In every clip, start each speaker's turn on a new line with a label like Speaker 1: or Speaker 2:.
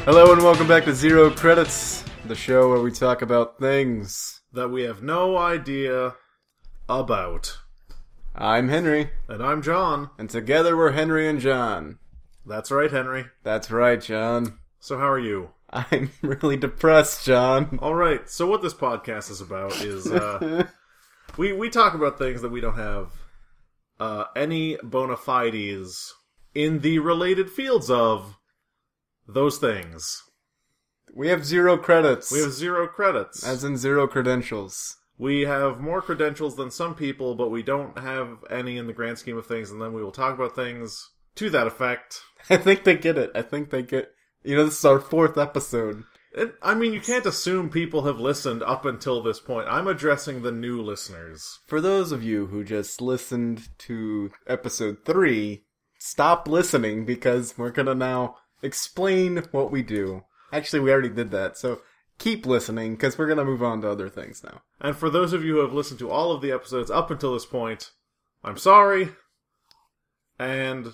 Speaker 1: Hello and welcome back to Zero Credits, the show where we talk about things
Speaker 2: that we have no idea about.
Speaker 1: I'm Henry.
Speaker 2: And I'm John.
Speaker 1: And together we're Henry and John.
Speaker 2: That's right, Henry.
Speaker 1: That's right, John.
Speaker 2: So how are you?
Speaker 1: I'm really depressed, John.
Speaker 2: Alright, so what this podcast is about is, we talk about things that we don't have any bona fides in the related fields of those things.
Speaker 1: We have zero credits.
Speaker 2: We have zero credits.
Speaker 1: As in zero credentials.
Speaker 2: We have more credentials than some people, but we don't have any in the grand scheme of things, and then we will talk about things to that effect.
Speaker 1: I think they get it. You know, this is our 4th episode.
Speaker 2: You can't assume people have listened up until this point. I'm addressing the new listeners.
Speaker 1: For those of you who just listened to episode 3, stop listening because we're gonna now explain what we do. Actually, we already did that, so keep listening, because we're going to move on to other things now.
Speaker 2: And for those of you who have listened to all of the episodes up until this point, I'm sorry. And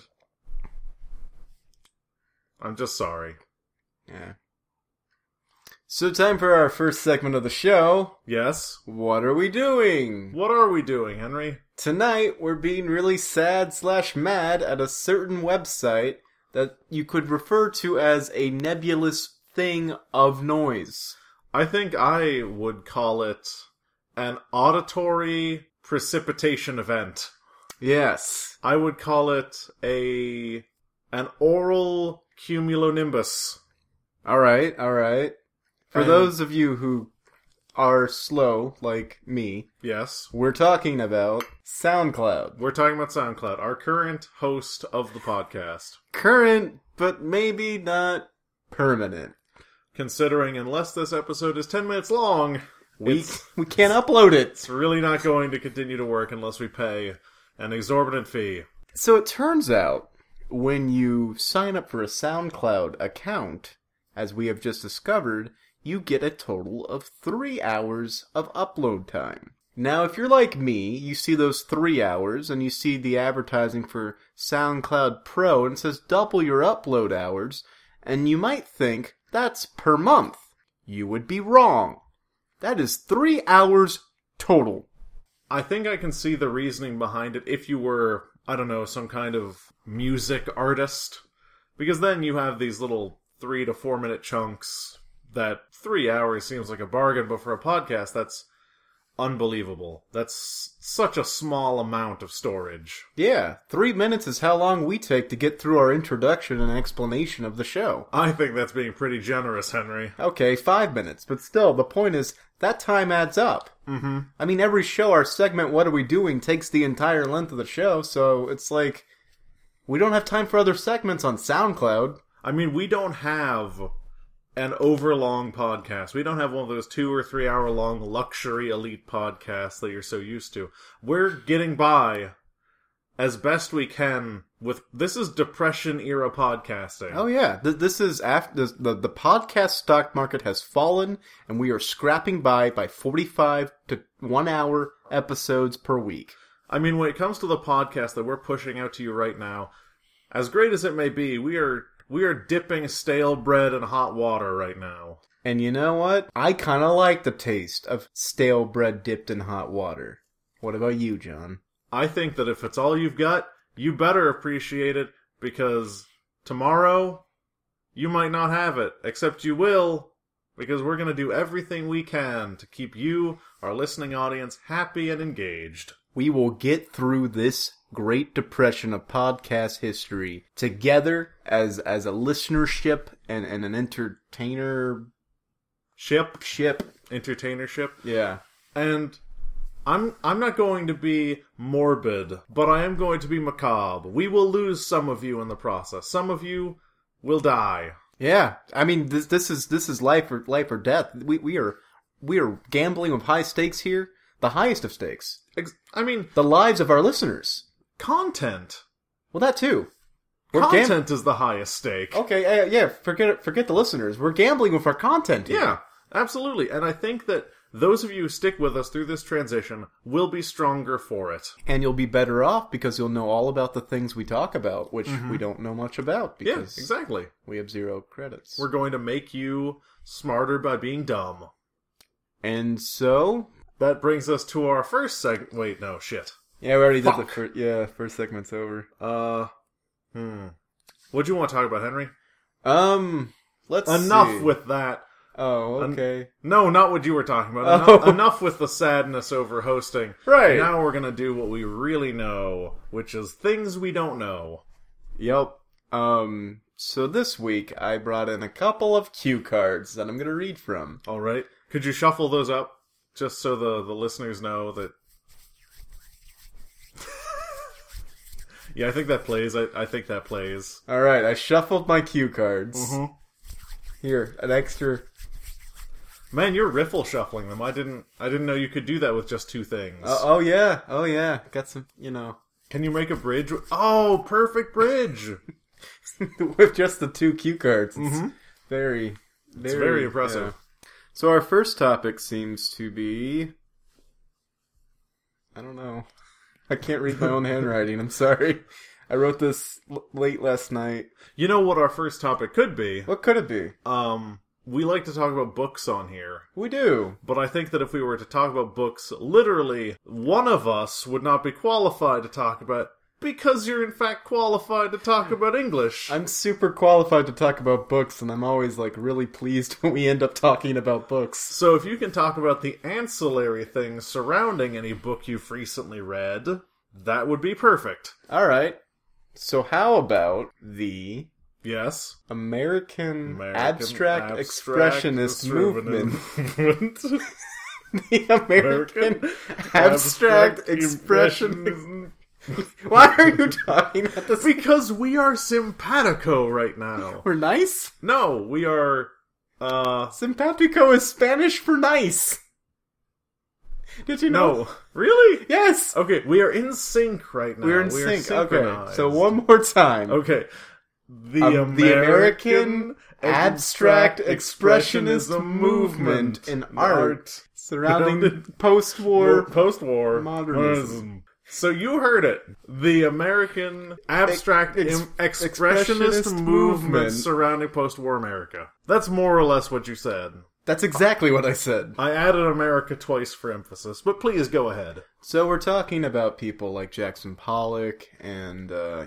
Speaker 2: I'm just sorry.
Speaker 1: Yeah. So time for our first segment of the show.
Speaker 2: Yes?
Speaker 1: What are we doing?
Speaker 2: What are we doing, Henry?
Speaker 1: Tonight, we're being really sad/mad at a certain website that you could refer to as a nebulous thing of noise.
Speaker 2: I think I would call it an auditory precipitation event.
Speaker 1: Yes.
Speaker 2: I would call it an oral cumulonimbus.
Speaker 1: Alright. For those of you who are slow, like me,
Speaker 2: yes,
Speaker 1: we're talking about SoundCloud.
Speaker 2: We're talking about SoundCloud, our current host of the podcast.
Speaker 1: Current, but maybe not permanent.
Speaker 2: Considering unless this episode is 10 minutes long,
Speaker 1: we can't upload it.
Speaker 2: It's really not going to continue to work unless we pay an exorbitant fee.
Speaker 1: So it turns out, when you sign up for a SoundCloud account, as we have just discovered, you get a total of 3 hours of upload time. Now, if you're like me, you see those 3 hours, and you see the advertising for SoundCloud Pro, and it says double your upload hours, and you might think, that's per month. You would be wrong. That is 3 hours total.
Speaker 2: I think I can see the reasoning behind it if you were, I don't know, some kind of music artist. Because then you have these little 3 to 4 minute chunks that 3 hours seems like a bargain, but for a podcast, that's unbelievable. That's such a small amount of storage.
Speaker 1: Yeah, 3 minutes is how long we take to get through our introduction and explanation of the show.
Speaker 2: I think that's being pretty generous, Henry.
Speaker 1: Okay, 5 minutes, but still, the point is, that time adds up.
Speaker 2: Mm-hmm.
Speaker 1: I mean, every show, our segment, What Are We Doing, takes the entire length of the show, so it's like, we don't have time for other segments on SoundCloud.
Speaker 2: I mean, we don't have an overlong podcast. We don't have one of those 2 or 3 hour long luxury elite podcasts that you're so used to. We're getting by as best we can with, this is Depression era podcasting.
Speaker 1: Oh yeah, this is after the podcast stock market has fallen, and we are scrapping by 45 to 1 hour episodes per week.
Speaker 2: I mean, when it comes to the podcast that we're pushing out to you right now, as great as it may be, we are dipping stale bread in hot water right now.
Speaker 1: And you know what? I kind of like the taste of stale bread dipped in hot water. What about you, John?
Speaker 2: I think that if it's all you've got, you better appreciate it, because tomorrow, you might not have it. Except you will, because we're going to do everything we can to keep you, our listening audience, happy and engaged.
Speaker 1: We will get through this Great Depression of podcast history together as a listenership and an entertainer ship.
Speaker 2: Entertainership.
Speaker 1: Yeah.
Speaker 2: And I'm not going to be morbid, but I am going to be macabre. We will lose some of you in the process. Some of you will die.
Speaker 1: Yeah. I mean, this is life or death. We are gambling with high stakes here. The highest of stakes. The lives of our listeners.
Speaker 2: Content.
Speaker 1: Well, that too.
Speaker 2: Content is the highest stake.
Speaker 1: Okay, yeah, forget the listeners. We're gambling with our content here.
Speaker 2: Yeah, absolutely. And I think that those of you who stick with us through this transition will be stronger for it.
Speaker 1: And you'll be better off because you'll know all about the things we talk about, which we don't know much about
Speaker 2: Yeah,
Speaker 1: because
Speaker 2: exactly.
Speaker 1: we have 0 credits.
Speaker 2: We're going to make you smarter by being dumb.
Speaker 1: And so...
Speaker 2: That brings us to our first segment. Wait, no, shit.
Speaker 1: Yeah, we already did the
Speaker 2: Fuck.
Speaker 1: first... Yeah, first segment's over.
Speaker 2: What do you want to talk about, Henry?
Speaker 1: Let's
Speaker 2: Enough
Speaker 1: see.
Speaker 2: with that.
Speaker 1: Oh, okay.
Speaker 2: No, not what you were talking about.
Speaker 1: Oh.
Speaker 2: Enough with the sadness over hosting.
Speaker 1: Right.
Speaker 2: Now we're going to do what we really know, which is things we don't know.
Speaker 1: Yep. So this week I brought in a couple of cue cards that I'm going to read from.
Speaker 2: All right. Could you shuffle those up just so the listeners know that... Yeah, I think that plays. I think that plays.
Speaker 1: Alright, I shuffled my cue cards.
Speaker 2: Mm-hmm.
Speaker 1: Here, an extra...
Speaker 2: Man, you're riffle shuffling them. I didn't know you could do that with just 2 things.
Speaker 1: Oh yeah. Got some, you know...
Speaker 2: Can you make a bridge? Oh, perfect bridge!
Speaker 1: with just the 2 cue cards. It's
Speaker 2: Mm-hmm.
Speaker 1: very,
Speaker 2: It's very impressive.
Speaker 1: yeah. So our first topic seems to be... I don't know. I can't read my own handwriting, I'm sorry. I wrote this late last night.
Speaker 2: You know what our first topic could be?
Speaker 1: What could it be?
Speaker 2: We like to talk about books on here.
Speaker 1: We do.
Speaker 2: But I think that if we were to talk about books, literally, one of us would not be qualified to talk about, because you're in fact qualified to talk about English.
Speaker 1: I'm super qualified to talk about books, and I'm always, like, really pleased when we end up talking about books.
Speaker 2: So if you can talk about the ancillary things surrounding any book you've recently read, that would be perfect.
Speaker 1: Alright. So how about the
Speaker 2: Yes?
Speaker 1: American Abstract Expressionist Movement?
Speaker 2: Movement.
Speaker 1: The American Abstract Expressionist...
Speaker 2: Expressionism.
Speaker 1: Why are you talking at this?
Speaker 2: Because we are simpatico right now.
Speaker 1: We're nice?
Speaker 2: No, we are,
Speaker 1: Simpatico is Spanish for nice. Did you know?
Speaker 2: No. Really?
Speaker 1: Yes!
Speaker 2: Okay, we are in sync right now.
Speaker 1: We're in
Speaker 2: We are
Speaker 1: sync. Okay,
Speaker 2: synchronized.
Speaker 1: so one more time.
Speaker 2: Okay. The
Speaker 1: American Abstract Expressionism Movement in art surrounding post-war
Speaker 2: post-war
Speaker 1: modernism.
Speaker 2: So you heard it. The American Abstract Expressionist movement surrounding post-war America. That's more or less what you said.
Speaker 1: That's exactly what I said.
Speaker 2: I added America twice for emphasis, but please go ahead.
Speaker 1: So we're talking about people like Jackson Pollock and,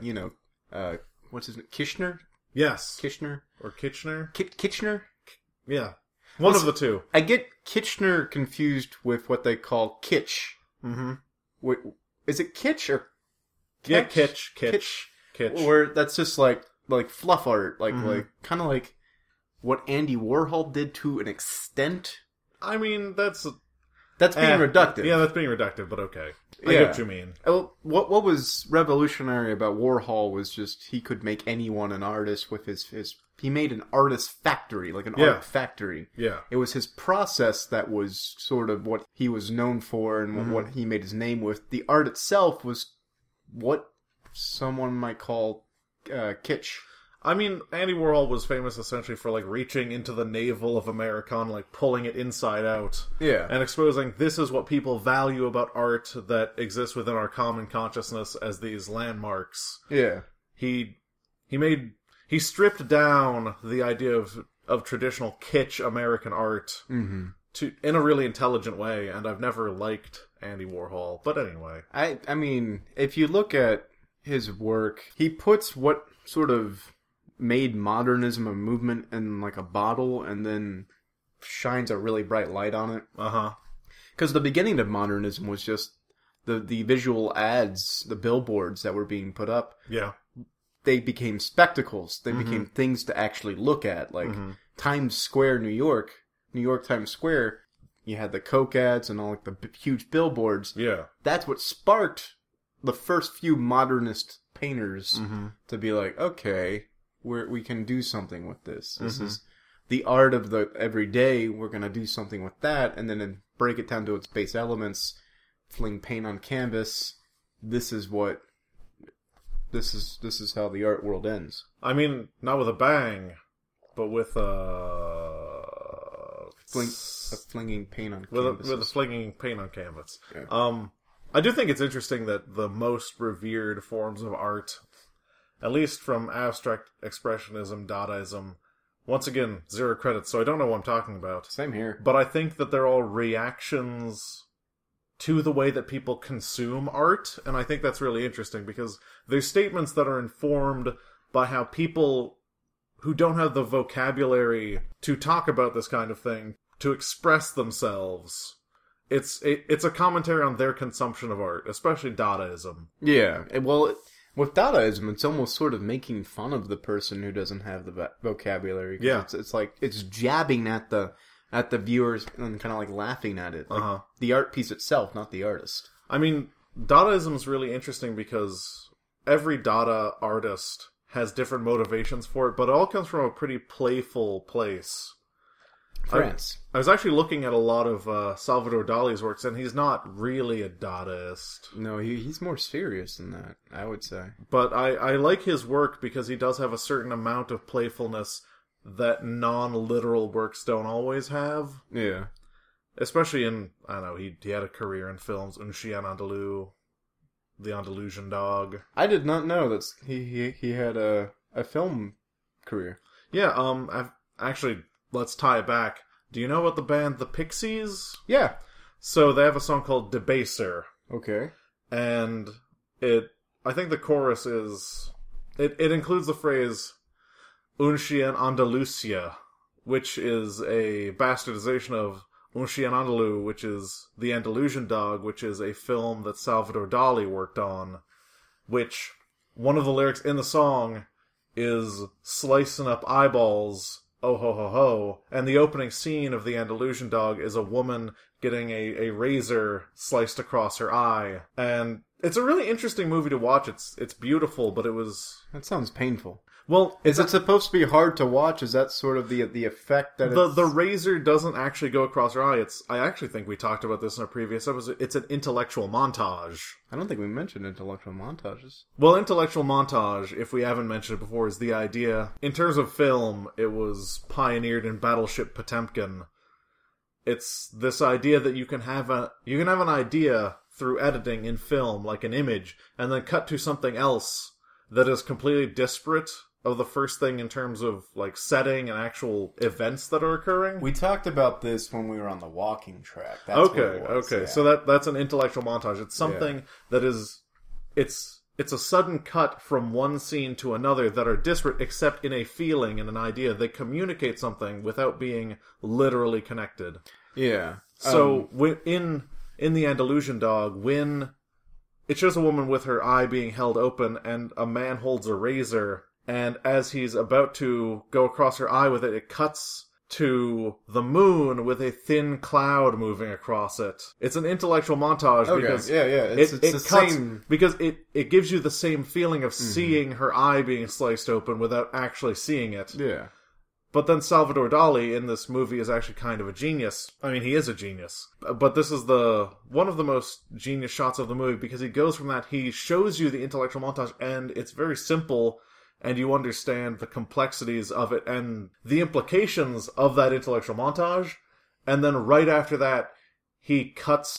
Speaker 1: what's his name? Kishner?
Speaker 2: Yes.
Speaker 1: Kishner?
Speaker 2: Or Kitchener?
Speaker 1: Kitchener?
Speaker 2: Yeah. One of the two.
Speaker 1: I get Kitchener confused with what they call kitsch.
Speaker 2: Mm-hmm.
Speaker 1: Wait, is it kitsch or
Speaker 2: Yeah,
Speaker 1: kitsch?
Speaker 2: kitsch.
Speaker 1: Or that's just like fluff art, like kind of like what Andy Warhol did to an extent.
Speaker 2: I mean, that's
Speaker 1: being reductive.
Speaker 2: Yeah, that's being reductive, but okay. I
Speaker 1: Yeah.
Speaker 2: get what you mean.
Speaker 1: What was revolutionary about Warhol was just he could make anyone an artist with his he made an artist factory, like an art factory.
Speaker 2: Yeah.
Speaker 1: It was his process that was sort of what he was known for and what he made his name with. The art itself was what someone might call kitsch.
Speaker 2: I mean, Andy Warhol was famous essentially for, like, reaching into the navel of Americana, like, pulling it inside out.
Speaker 1: Yeah.
Speaker 2: And exposing this is what people value about art that exists within our common consciousness as these landmarks.
Speaker 1: Yeah.
Speaker 2: He stripped down the idea of traditional kitsch American art to in a really intelligent way, and I've never liked Andy Warhol. But anyway.
Speaker 1: I mean, if you look at his work, he puts what sort of made modernism a movement in like a bottle and then shines a really bright light on it.
Speaker 2: Uh-huh.
Speaker 1: Because the beginning of modernism was just the visual ads, the billboards that were being put up.
Speaker 2: Yeah.
Speaker 1: They became spectacles. They became things to actually look at. Like Times Square, New York Times Square, you had the Coke ads and all like the huge billboards.
Speaker 2: Yeah.
Speaker 1: That's what sparked the first few modernist painters to be like, okay, we can do something with this. This is the art of the everyday. We're going to do something with that, and then break it down to its base elements, fling paint on canvas. This is how the art world ends.
Speaker 2: I mean, not with a bang, but with
Speaker 1: flinging paint on
Speaker 2: with
Speaker 1: canvases.
Speaker 2: a flinging paint on canvas.
Speaker 1: Yeah.
Speaker 2: I do think it's interesting that the most revered forms of art, at least from abstract expressionism, Dadaism, once again, 0 credits, so I don't know what I'm talking about.
Speaker 1: Same here.
Speaker 2: But I think that they're all reactions to the way that people consume art, and I think that's really interesting, because there's statements that are informed by how people who don't have the vocabulary to talk about this kind of thing, to express themselves. It's a commentary on their consumption of art, especially Dadaism.
Speaker 1: Yeah, well, with Dadaism, it's almost sort of making fun of the person who doesn't have the vocabulary.
Speaker 2: Yeah.
Speaker 1: It's like, it's jabbing at the viewers and kind of like laughing at it. Like the art piece itself, not the artist.
Speaker 2: I mean, Dadaism is really interesting because every Dada artist has different motivations for it, but it all comes from a pretty playful place.
Speaker 1: France.
Speaker 2: I was actually looking at a lot of Salvador Dali's works, and he's not really a Dadaist.
Speaker 1: No, he's more serious than that, I would say.
Speaker 2: But I like his work because he does have a certain amount of playfulness that non-literal works don't always have.
Speaker 1: Yeah.
Speaker 2: Especially in, I don't know, he had a career in films, Un Chien Andalou, The Andalusian Dog.
Speaker 1: I did not know that he had a film career.
Speaker 2: Yeah, actually, let's tie it back. Do you know about the band The Pixies?
Speaker 1: Yeah.
Speaker 2: So they have a song called Debaser.
Speaker 1: Okay.
Speaker 2: And I think the chorus is, it includes the phrase, Un Chien Andalusia, which is a bastardization of Un Chien Andalou, which is The Andalusian Dog, which is a film that Salvador Dali worked on, which one of the lyrics in the song is slicing up eyeballs, oh ho ho ho, and the opening scene of The Andalusian Dog is a woman getting a razor sliced across her eye. And it's a really interesting movie to watch. It's beautiful, but it was...
Speaker 1: That sounds painful.
Speaker 2: Well,
Speaker 1: is it supposed to be hard to watch? Is that sort of the effect that
Speaker 2: the razor doesn't actually go across her eye? I actually think we talked about this in a previous episode. It's an intellectual montage.
Speaker 1: I don't think we mentioned intellectual montages.
Speaker 2: Well, intellectual montage, if we haven't mentioned it before, is the idea. In terms of film, it was pioneered in Battleship Potemkin. It's this idea that you can have an idea through editing in film, like an image, and then cut to something else that is completely disparate of the first thing in terms of like setting and actual events that are occurring.
Speaker 1: We talked about this when we were on the walking track.
Speaker 2: That's okay. Yeah. So that's an intellectual montage. It's something that is, it's a sudden cut from one scene to another that are disparate except in a feeling and an idea. They communicate something without being literally connected.
Speaker 1: Yeah.
Speaker 2: So in The Andalusian Dog, when it shows a woman with her eye being held open and a man holds a razor, and as he's about to go across her eye with it, it cuts to the moon with a thin cloud moving across it. It's an intellectual montage because
Speaker 1: it's the
Speaker 2: cuts,
Speaker 1: same,
Speaker 2: because it gives you the same feeling of seeing her eye being sliced open without actually seeing it.
Speaker 1: Yeah.
Speaker 2: But then Salvador Dali in this movie is actually kind of a genius. I mean, he is a genius. But this is one of the most genius shots of the movie because he goes from that, he shows you the intellectual montage, and it's very simple, and you understand the complexities of it and the implications of that intellectual montage. And then right after that, he cuts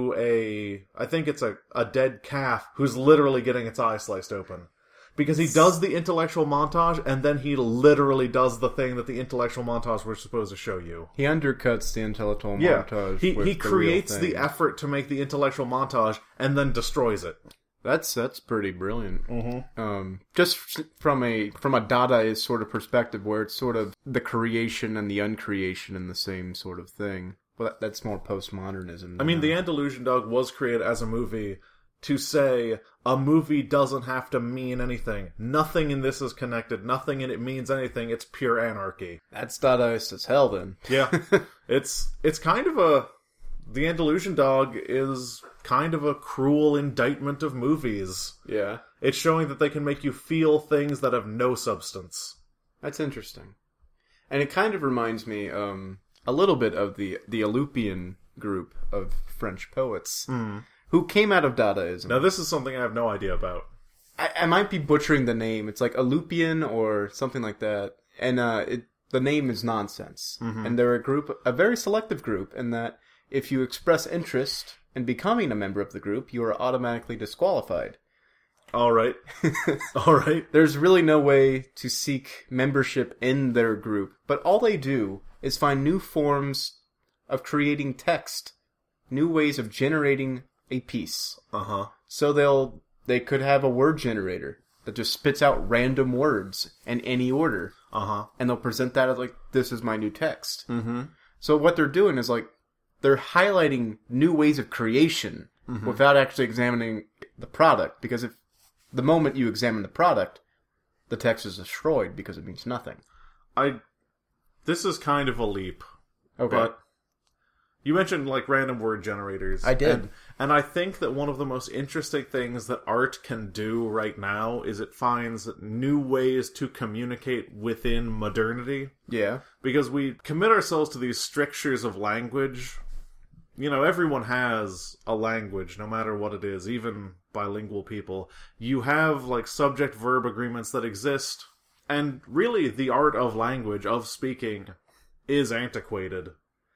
Speaker 2: to I think it's a dead calf who's literally getting its eye sliced open. Because he does the intellectual montage, and then he literally does the thing that the intellectual montage was supposed to show you.
Speaker 1: He undercuts the intellectual montage.
Speaker 2: He creates the effort to make the intellectual montage, and then destroys it.
Speaker 1: That's pretty brilliant.
Speaker 2: Mm-hmm.
Speaker 1: Just from a Dadaist sort of perspective, where it's sort of the creation and the uncreation in the same sort of thing. But that's more postmodernism.
Speaker 2: I mean, The Andalusian Dog was created as a movie to say a movie doesn't have to mean anything. Nothing in this is connected. Nothing in it means anything. It's pure anarchy.
Speaker 1: That's Dadaist as hell, then.
Speaker 2: Yeah. It's kind of The Andalusian Dog is kind of a cruel indictment of movies.
Speaker 1: Yeah.
Speaker 2: It's showing that they can make you feel things that have no substance.
Speaker 1: That's interesting. And it kind of reminds me a little bit of the Allupian group of French poets. Who came out of Dadaism.
Speaker 2: Now, this is something I have no idea about.
Speaker 1: I might be butchering the name. It's like Allupian or something like that. And the name is nonsense. And they're a very selective group, in that if you express interest in becoming a member of the group, you are automatically disqualified.
Speaker 2: All right. All right.
Speaker 1: There's really no way to seek membership in their group, but all they do is find new forms of creating text, new ways of generating a piece. So they could have a word generator that just spits out random words in any order. And they'll present that as like, this is my new text. So what they're doing is like, they're highlighting new ways of creation without actually examining the product. Because if the moment you examine the product, the text is destroyed because it means nothing.
Speaker 2: This is kind of a leap.
Speaker 1: Okay.
Speaker 2: But you mentioned like random word generators.
Speaker 1: I did.
Speaker 2: And I think that one of the most interesting things that art can do right now is it finds new ways to communicate within modernity.
Speaker 1: Yeah.
Speaker 2: Because we commit ourselves to these strictures of language. You know, everyone has a language, no matter what it is, even bilingual people. You have, like, subject-verb agreements that exist, and really the art of language, of speaking, is antiquated.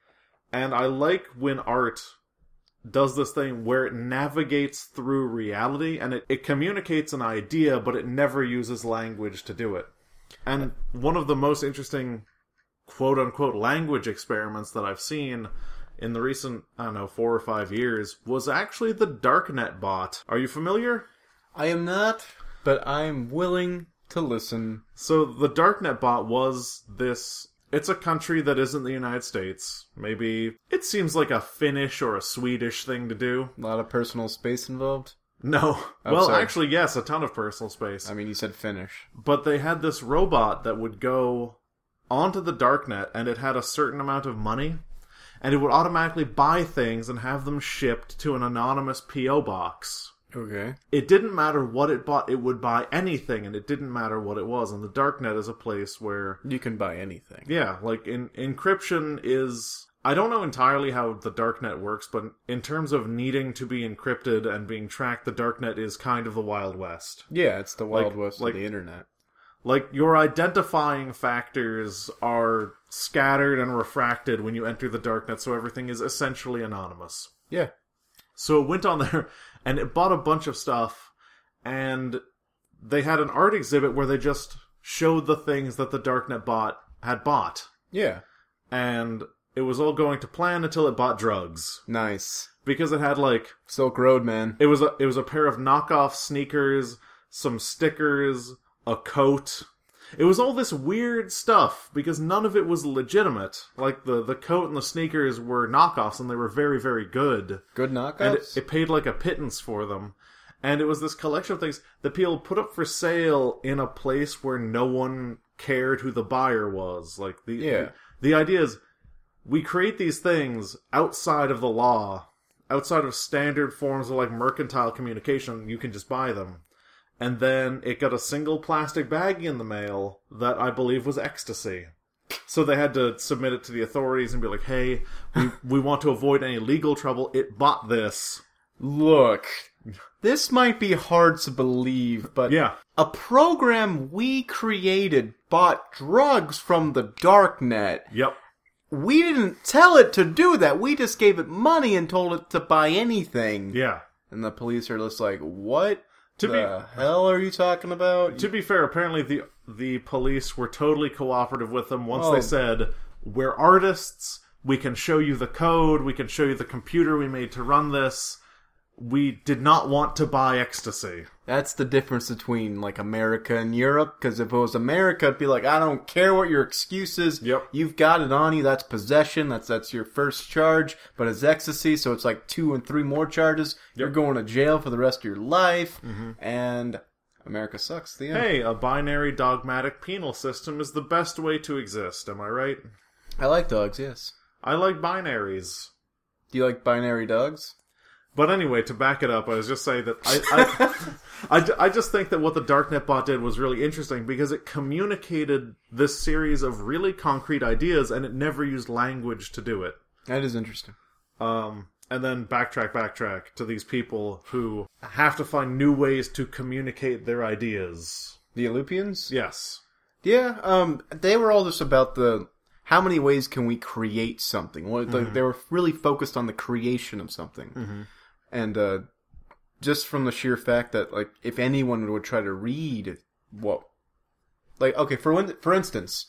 Speaker 2: And I like when art does this thing where it navigates through reality, and it communicates an idea, but it never uses language to do it. And one of the most interesting quote-unquote language experiments that I've seen in the recent, 4 or 5 years, was actually the Darknet bot. Are you familiar?
Speaker 1: I am not, but I'm willing to listen.
Speaker 2: So the Darknet bot was this... It's a country that isn't the United States. Maybe it seems like a Finnish or a Swedish thing to do.
Speaker 1: A lot of personal space involved?
Speaker 2: No.
Speaker 1: Oh,
Speaker 2: well,
Speaker 1: sorry.
Speaker 2: actually, yes, a ton of personal space.
Speaker 1: I mean, you said Finnish.
Speaker 2: But they had this robot that would go onto the Darknet, and it had a certain amount of money, and it would automatically buy things and have them shipped to an anonymous P.O. box.
Speaker 1: Okay.
Speaker 2: It didn't matter what it bought, it would buy anything, and it didn't matter what it was. And the Darknet is a place where...
Speaker 1: You can buy anything.
Speaker 2: Yeah, like, encryption is... I don't know entirely how the Darknet works, but in terms of needing to be encrypted and being tracked, the Darknet is kind of the Wild West.
Speaker 1: Yeah, it's the Wild West of the internet.
Speaker 2: Like, your identifying factors are scattered and refracted when you enter the Darknet, so everything is essentially anonymous.
Speaker 1: Yeah.
Speaker 2: So it went on there, and it bought a bunch of stuff, and they had an art exhibit where they just showed the things that the Darknet bot had bought.
Speaker 1: Yeah.
Speaker 2: And it was all going to plan until it bought drugs.
Speaker 1: Nice.
Speaker 2: Because it had, like...
Speaker 1: Silk Road, man.
Speaker 2: It was a pair of knockoff sneakers, some stickers, a coat. It was all this weird stuff, because none of it was legitimate. Like, the coat and the sneakers were knockoffs, and they were very, very good.
Speaker 1: Good knockoffs?
Speaker 2: And it paid, like, a pittance for them. And it was this collection of things that people put up for sale in a place where no one cared who the buyer was. Like, the idea is, we create these things outside of the law, outside of standard forms of, like, mercantile communication. You can just buy them. And then it got a single plastic baggie in the mail that I believe was ecstasy. So they had to submit it to the authorities and be like, hey, we want to avoid any legal trouble. It bought this.
Speaker 1: Look, this might be hard to believe, but
Speaker 2: Yeah.
Speaker 1: a program we created bought drugs from the Darknet.
Speaker 2: Yep.
Speaker 1: We didn't tell it to do that. We just gave it money and told it to buy anything.
Speaker 2: Yeah.
Speaker 1: And the police are just like, what
Speaker 2: To
Speaker 1: the hell are you talking about?
Speaker 2: To be fair, apparently the police were totally cooperative with them once
Speaker 1: Oh.
Speaker 2: they said, we're artists, we can show you the code, we can show you the computer we made to run this. We did not want to buy ecstasy.
Speaker 1: That's the difference between, like, America and Europe, because if it was America, it'd be like, I don't care what your excuse is.
Speaker 2: Yep.
Speaker 1: You've got it on you, that's possession, that's your first charge, but it's ecstasy, so it's like 2 and 3 more charges. You're going to jail for the rest of your life, and America sucks. The end.
Speaker 2: Hey, a binary dogmatic penal system is the best way to exist, am I right?
Speaker 1: I like dogs, yes.
Speaker 2: I like binaries.
Speaker 1: Do you like binary dogs?
Speaker 2: But anyway, to back it up, I was just saying that I just think that what the Darknet bot did was really interesting because it communicated this series of really concrete ideas and it never used language to do it.
Speaker 1: That is interesting.
Speaker 2: And then backtrack to these people who have to find new ways to communicate their ideas.
Speaker 1: The Illupians?
Speaker 2: Yes.
Speaker 1: Yeah, they were all just about how many ways can we create something? Well, they were really focused on the creation of something. And just from the sheer fact that, like, if anyone would try to read for instance,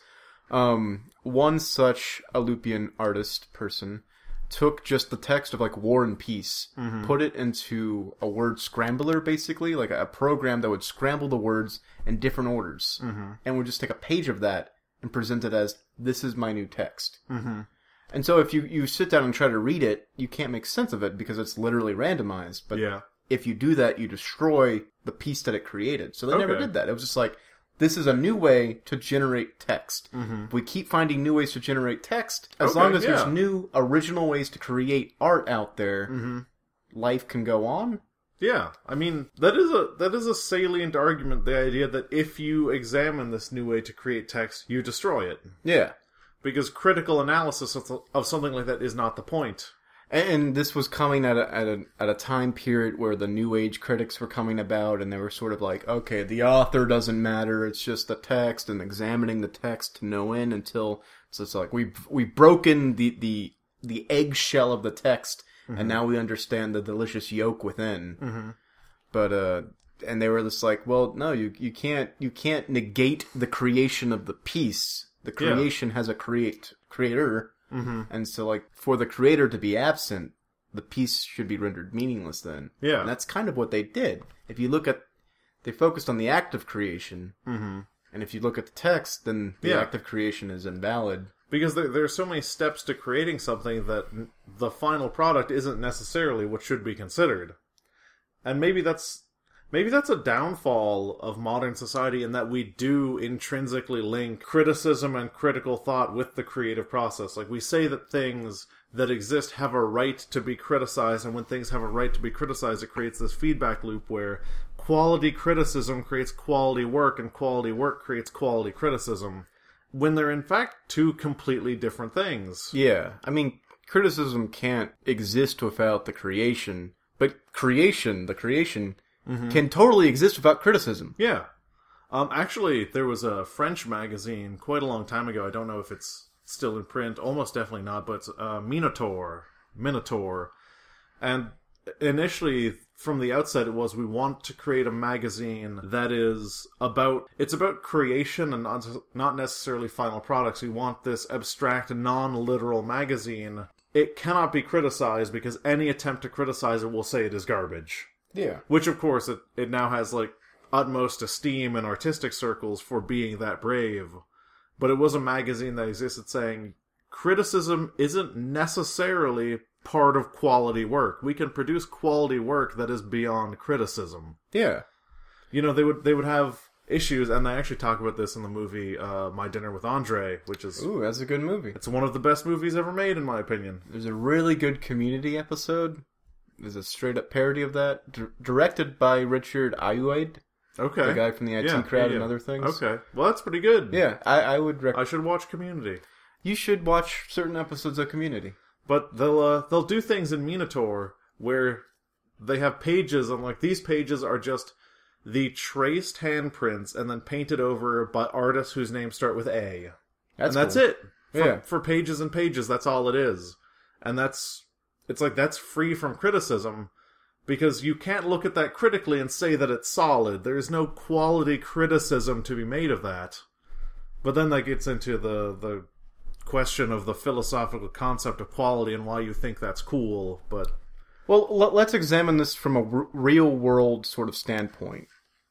Speaker 1: one such Alupian artist person took just the text of, like, War and Peace, put it into a word scrambler, basically, like a program that would scramble the words in different orders, and would just take a page of that and present it as, this is my new text. And so if you sit down and try to read it, you can't make sense of it because it's literally randomized. But if you do that, you destroy the piece that it created. So they never did that. It was just like, this is a new way to generate text. If we keep finding new ways to generate text, as long as there's new original ways to create art out there, life can go on.
Speaker 2: Yeah, I mean, that is a salient argument, the idea that if you examine this new way to create text, you destroy it.
Speaker 1: Yeah.
Speaker 2: Because critical analysis of something like that is not the point.
Speaker 1: And this was coming at a time period where the New Age critics were coming about, and they were sort of like, okay, the author doesn't matter, it's just the text, and examining the text to no end until it's like we've broken the eggshell of the text, and now we understand the delicious yolk within. But and they were just like, well, no, you can't negate the creation of the piece. The creation has a creator. And so, like, for the creator to be absent, the piece should be rendered meaningless then. Yeah. And that's kind of what they did. If you look at... They focused on the act of creation. And if you look at the text, then the act of creation is invalid.
Speaker 2: Because there are so many steps to creating something that the final product isn't necessarily what should be considered. And maybe that's a downfall of modern society in that we do intrinsically link criticism and critical thought with the creative process. Like, we say that things that exist have a right to be criticized, and when things have a right to be criticized, it creates this feedback loop where quality criticism creates quality work, and quality work creates quality criticism, when they're in fact two completely different things.
Speaker 1: Yeah, I mean, criticism can't exist without the creation, but the creation... can totally exist without criticism.
Speaker 2: Yeah. Actually, there was a French magazine quite a long time ago. I don't know if it's still in print. Almost definitely not, but it's Minotaur. And initially, from the outset, it was, we want to create a magazine that is about creation and not necessarily final products. We want this abstract, non-literal magazine. It cannot be criticized because any attempt to criticize it will say it is garbage.
Speaker 1: Yeah.
Speaker 2: Which, of course, it now has, like, utmost esteem in artistic circles for being that brave. But it was a magazine that existed saying, criticism isn't necessarily part of quality work. We can produce quality work that is beyond criticism.
Speaker 1: Yeah.
Speaker 2: You know, they would have issues, and they actually talk about this in the movie My Dinner with Andre, which is...
Speaker 1: Ooh, that's a good movie.
Speaker 2: It's one of the best movies ever made, in my opinion.
Speaker 1: There's a really good Community episode. There's a straight-up parody of that, directed by Richard Ayoade.
Speaker 2: Okay.
Speaker 1: The guy from the IT Crowd and other things.
Speaker 2: Okay. Well, that's pretty good.
Speaker 1: Yeah, I would recommend...
Speaker 2: I should watch Community.
Speaker 1: You should watch certain episodes of Community.
Speaker 2: But they'll do things in Minotaur where they have pages, and, like, these pages are just the traced handprints and then painted over by artists whose names start with A. That's it. For pages and pages, that's all it is. And that's free from criticism, because you can't look at that critically and say that it's solid. There's no quality criticism to be made of that. But then that gets into the question of the philosophical concept of quality and why you think that's cool, but...
Speaker 1: Well, let's examine this from a real-world sort of standpoint.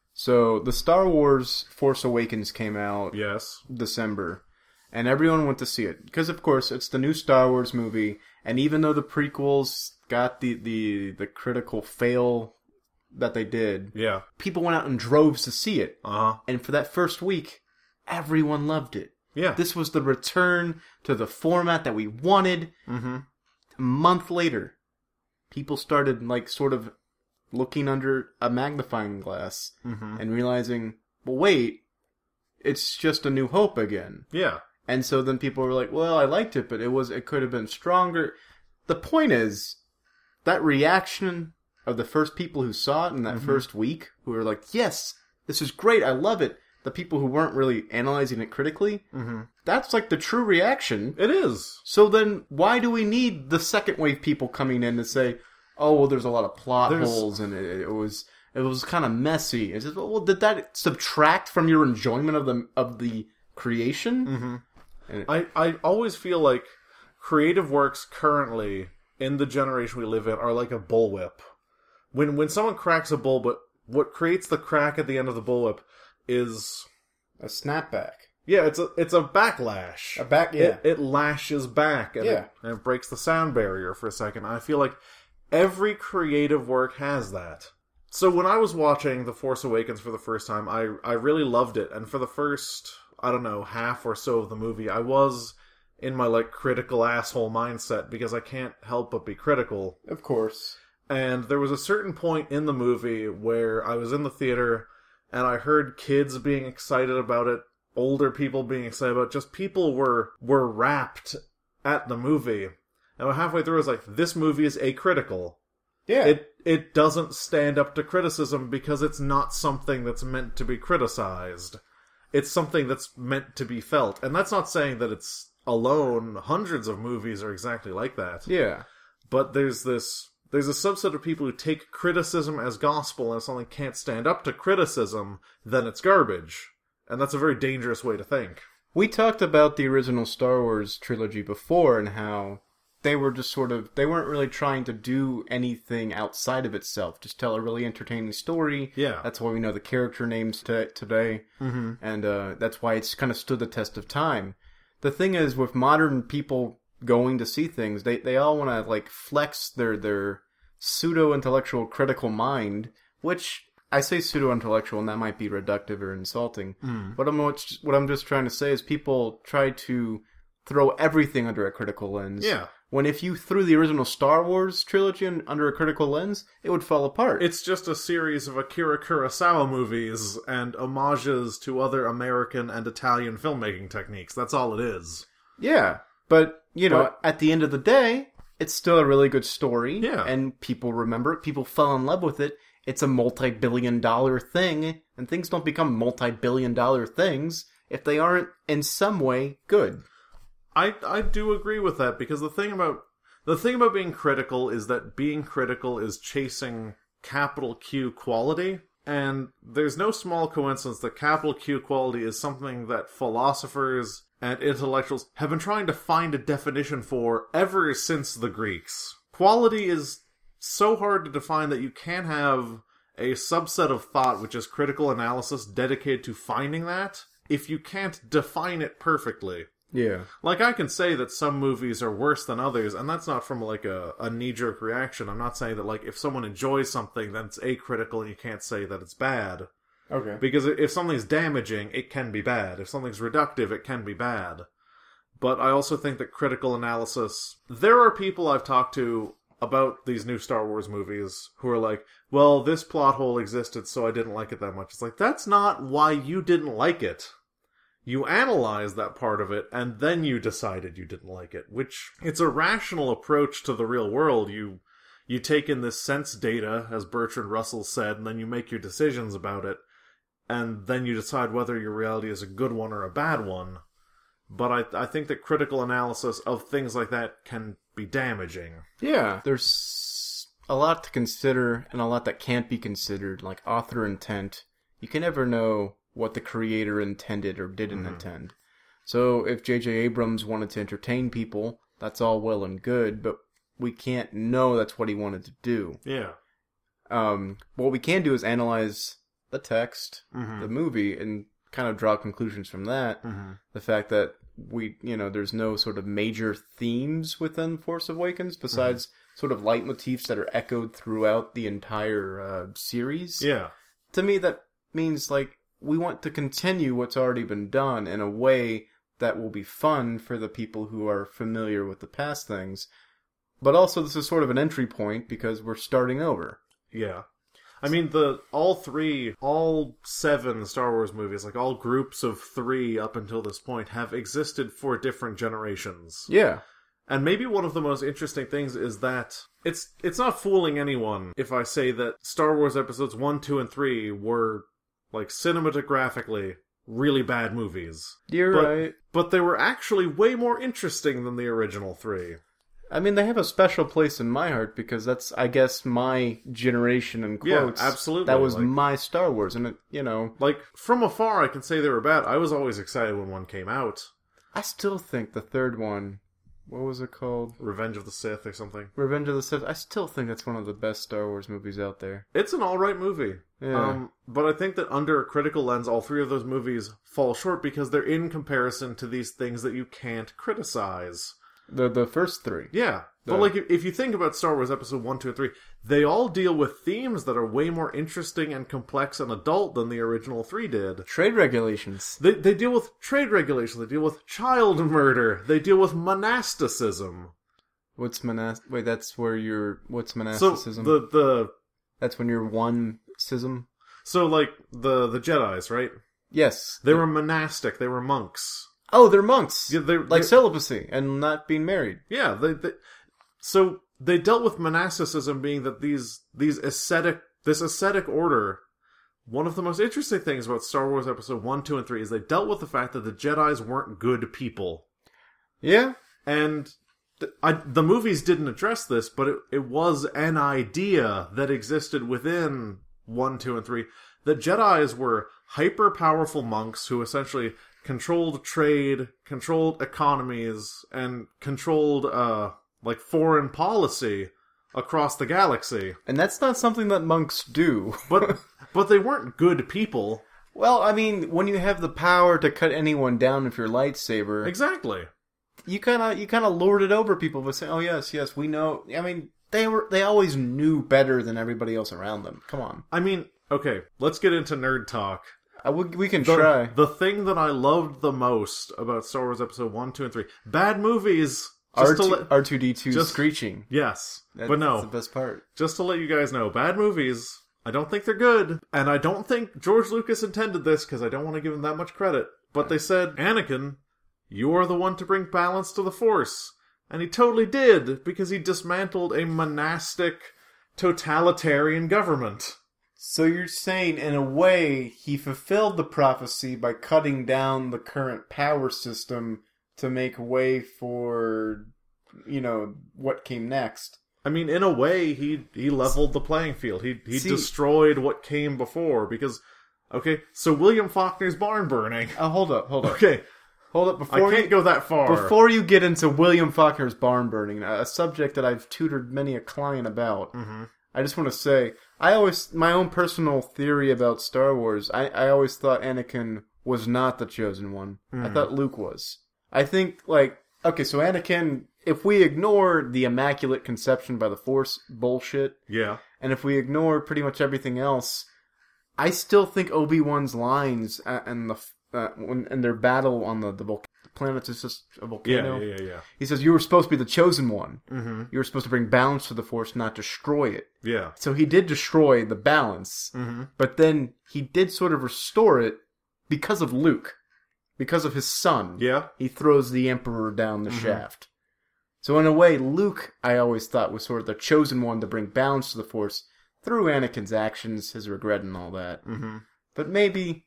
Speaker 1: So, the Star Wars Force Awakens came out December, and everyone went to see it. Because, of course, it's the new Star Wars movie, and even though the prequels got the critical fail that they did, people went out in droves to see it. And for that first week, everyone loved it.
Speaker 2: Yeah.
Speaker 1: This was the return to the format that we wanted. A month later, people started, like, sort of looking under a magnifying glass and realizing, well, wait, it's just A New Hope again.
Speaker 2: Yeah.
Speaker 1: And so then people were like, well, I liked it, but it could have been stronger. The point is, that reaction of the first people who saw it in that first week, who were like, yes, this is great, I love it, the people who weren't really analyzing it critically, that's like the true reaction.
Speaker 2: It is.
Speaker 1: So then why do we need the second wave people coming in to say, oh, well, there's a lot of plot holes and it was kind of messy. It's just, well, did that subtract from your enjoyment of the creation?
Speaker 2: I always feel like creative works currently in the generation we live in are like a bullwhip. When someone cracks a bullwhip, what creates the crack at the end of the bullwhip is
Speaker 1: a snapback.
Speaker 2: Yeah, it's a backlash. It lashes back and it breaks the sound barrier for a second. I feel like every creative work has that. So when I was watching The Force Awakens for the first time, I really loved it. And for the first, I don't know, half or so of the movie, I was in my, like, critical asshole mindset because I can't help but be critical.
Speaker 1: Of course.
Speaker 2: And there was a certain point in the movie where I was in the theater and I heard kids being excited about it, older people being excited about it, just people were rapt at the movie. And halfway through I was like, this movie is acritical.
Speaker 1: Yeah.
Speaker 2: It doesn't stand up to criticism because it's not something that's meant to be criticized. It's something that's meant to be felt. And that's not saying that it's alone. Hundreds of movies are exactly like that.
Speaker 1: Yeah.
Speaker 2: But there's a subset of people who take criticism as gospel, and if something can't stand up to criticism, then it's garbage. And that's a very dangerous way to think.
Speaker 1: We talked about the original Star Wars trilogy before and how they were just they weren't really trying to do anything outside of itself. Just tell a really entertaining story.
Speaker 2: Yeah.
Speaker 1: That's why we know the character names today.
Speaker 2: Mm-hmm.
Speaker 1: And that's why it's kind of stood the test of time. The thing is, with modern people going to see things, they all want to, like, flex their pseudo-intellectual critical mind, which I say pseudo-intellectual, and that might be reductive or insulting. But what I'm just trying to say is people try to throw everything under a critical lens.
Speaker 2: Yeah.
Speaker 1: When if you threw the original Star Wars trilogy under a critical lens, it would fall apart.
Speaker 2: It's just a series of Akira Kurosawa movies and homages to other American and Italian filmmaking techniques. That's all it is.
Speaker 1: Yeah. But, at the end of the day, it's still a really good story.
Speaker 2: Yeah.
Speaker 1: And people remember it. People fell in love with it. It's a multi-billion-dollar thing. And things don't become multi-billion-dollar things if they aren't in some way good.
Speaker 2: I do agree with that, because the thing about being critical is that being critical is chasing capital Q quality, and there's no small coincidence that capital Q quality is something that philosophers and intellectuals have been trying to find a definition for ever since the Greeks. Quality is so hard to define that you can't have a subset of thought which is critical analysis dedicated to finding that if you can't define it perfectly.
Speaker 1: Yeah.
Speaker 2: Like, I can say that some movies are worse than others, and that's not from, like, a knee-jerk reaction. I'm not saying that, like, if someone enjoys something, then it's acritical and you can't say that it's bad.
Speaker 1: Okay.
Speaker 2: Because if something's damaging, it can be bad. If something's reductive, it can be bad. But I also think that critical analysis... There are people I've talked to about these new Star Wars movies who are like, well, this plot hole existed, so I didn't like it that much. It's like, that's not why you didn't like it. You analyzed that part of it, and then you decided you didn't like it, which, it's a rational approach to the real world. You take in this sense data, as Bertrand Russell said, and then you make your decisions about it, and then you decide whether your reality is a good one or a bad one. But I think that critical analysis of things like that can be damaging.
Speaker 1: Yeah, there's a lot to consider, and a lot that can't be considered, like author intent. You can never know what the creator intended or didn't intend. So if J.J. Abrams wanted to entertain people, that's all well and good, but we can't know that's what he wanted to do.
Speaker 2: Yeah.
Speaker 1: What we can do is analyze the text, the movie, and kind of draw conclusions from that. The fact that there's no sort of major themes within Force Awakens besides sort of leitmotifs that are echoed throughout the entire series.
Speaker 2: Yeah.
Speaker 1: To me, that means, like, we want to continue what's already been done in a way that will be fun for the people who are familiar with the past things. But also, this is sort of an entry point because we're starting over.
Speaker 2: Yeah. I mean, all 7 Star Wars movies, like all groups of 3 up until this point, have existed for different generations.
Speaker 1: Yeah.
Speaker 2: And maybe one of the most interesting things is that it's not fooling anyone if I say that Star Wars episodes 1, 2, and 3 were, like, cinematographically, really bad movies.
Speaker 1: You're right.
Speaker 2: But they were actually way more interesting than the original 3.
Speaker 1: I mean, they have a special place in my heart because that's, I guess, my generation in quotes.
Speaker 2: Yeah, absolutely.
Speaker 1: That was my Star Wars, and
Speaker 2: Like, from afar, I can say they were bad. I was always excited when one came out.
Speaker 1: I still think the third one, what was it called?
Speaker 2: Revenge of the Sith or something.
Speaker 1: Revenge of the Sith. I still think that's one of the best Star Wars movies out there.
Speaker 2: It's an alright movie.
Speaker 1: Yeah.
Speaker 2: But I think that under a critical lens, all 3 of those movies fall short because they're in comparison to these things that you can't criticize.
Speaker 1: The first 3.
Speaker 2: Yeah. But like, if you think about Star Wars Episode 1, 2, and 3, they all deal with themes that are way more interesting and complex and adult than the original 3 did.
Speaker 1: Trade regulations.
Speaker 2: They deal with trade regulations, they deal with child murder, they deal with monasticism.
Speaker 1: What's Wait, that's where you're... What's monasticism?
Speaker 2: So,
Speaker 1: That's when you're one-sism?
Speaker 2: So, like, the Jedis, right?
Speaker 1: Yes.
Speaker 2: They were monastic, they were monks.
Speaker 1: Oh, they're monks!
Speaker 2: Yeah,
Speaker 1: like celibacy and not being married.
Speaker 2: Yeah, so they dealt with monasticism being that this ascetic order. One of the most interesting things about Star Wars Episode 1, 2, and 3 is they dealt with the fact that the Jedis weren't good people.
Speaker 1: Yeah.
Speaker 2: And the movies didn't address this, but it was an idea that existed within 1, 2, and 3. That Jedis were hyper-powerful monks who essentially controlled trade, controlled economies, and controlled, foreign policy across the galaxy.
Speaker 1: And that's not something that monks do.
Speaker 2: But they weren't good people.
Speaker 1: Well, I mean, when you have the power to cut anyone down with your lightsaber...
Speaker 2: Exactly.
Speaker 1: You kind of lord it over people by saying, oh, yes, we know... I mean, they always knew better than everybody else around them. Come on.
Speaker 2: I mean, okay, let's get into nerd talk.
Speaker 1: We can try.
Speaker 2: The thing that I loved the most about Star Wars Episode 1, 2, and 3... Bad movies...
Speaker 1: R2-D2 screeching.
Speaker 2: Yes.
Speaker 1: That's
Speaker 2: no.
Speaker 1: the best part.
Speaker 2: Just to let you guys know, bad movies, I don't think they're good. And I don't think George Lucas intended this, because I don't want to give him that much credit. But they said, Anakin, you are the one to bring balance to the Force. And he totally did, because he dismantled a monastic, totalitarian government.
Speaker 1: So you're saying, in a way, he fulfilled the prophecy by cutting down the current power system to make way for, what came next.
Speaker 2: I mean, in a way, he leveled the playing field. He destroyed what came before, because... Okay, so William Faulkner's barn burning.
Speaker 1: Hold up.
Speaker 2: Okay.
Speaker 1: Hold up,
Speaker 2: I can't go that far.
Speaker 1: Before you get into William Faulkner's barn burning, a subject that I've tutored many a client about, I just want to say, my own personal theory about Star Wars, I always thought Anakin was not the chosen one. I thought Luke was. I think, so Anakin, if we ignore the Immaculate Conception by the Force bullshit, and if we ignore pretty much everything else, I still think Obi-Wan's lines and their battle on the planet is just a volcano.
Speaker 2: Yeah.
Speaker 1: He says, you were supposed to be the chosen one. Mm-hmm. You were supposed to bring balance to the Force, not destroy it.
Speaker 2: Yeah.
Speaker 1: So he did destroy the balance, but then he did sort of restore it because of Luke. Because of his son.
Speaker 2: Yeah.
Speaker 1: He throws the Emperor down the shaft. So in a way, Luke, I always thought, was sort of the chosen one to bring balance to the Force through Anakin's actions, his regret and all that. Mm-hmm. But maybe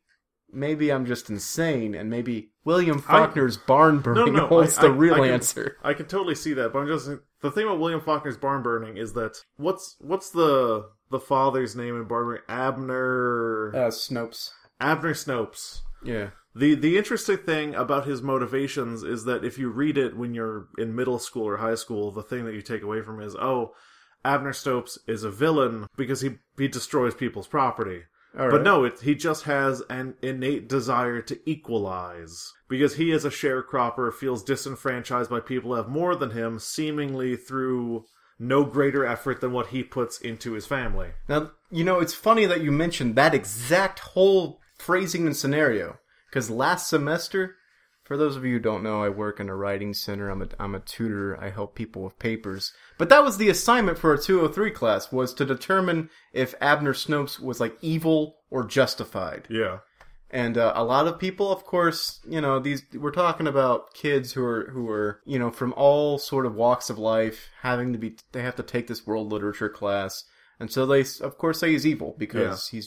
Speaker 1: I'm just insane, and maybe William Faulkner's barn burning holds the real answer.
Speaker 2: I can totally see that, but I'm just... The thing about William Faulkner's barn burning is that... What's the father's name in barn burning? Abner...
Speaker 1: Snopes.
Speaker 2: Abner Snopes.
Speaker 1: Yeah.
Speaker 2: The interesting thing about his motivations is that if you read it when you're in middle school or high school, the thing that you take away from it is, Abner Snopes is a villain because he destroys people's property.
Speaker 1: Right.
Speaker 2: But no, he just has an innate desire to equalize. Because he, as a sharecropper, feels disenfranchised by people who have more than him, seemingly through no greater effort than what he puts into his family.
Speaker 1: Now, it's funny that you mentioned that exact whole phrasing and scenario. Because last semester, for those of you who don't know, I work in a writing center. I'm a tutor. I help people with papers. But that was the assignment for a 203 class, was to determine if Abner Snopes was evil or justified.
Speaker 2: Yeah.
Speaker 1: And a lot of people, of course, we're talking about kids who are from all sort of walks of life, they have to take this world literature class, and so they, of course, say he's evil because he's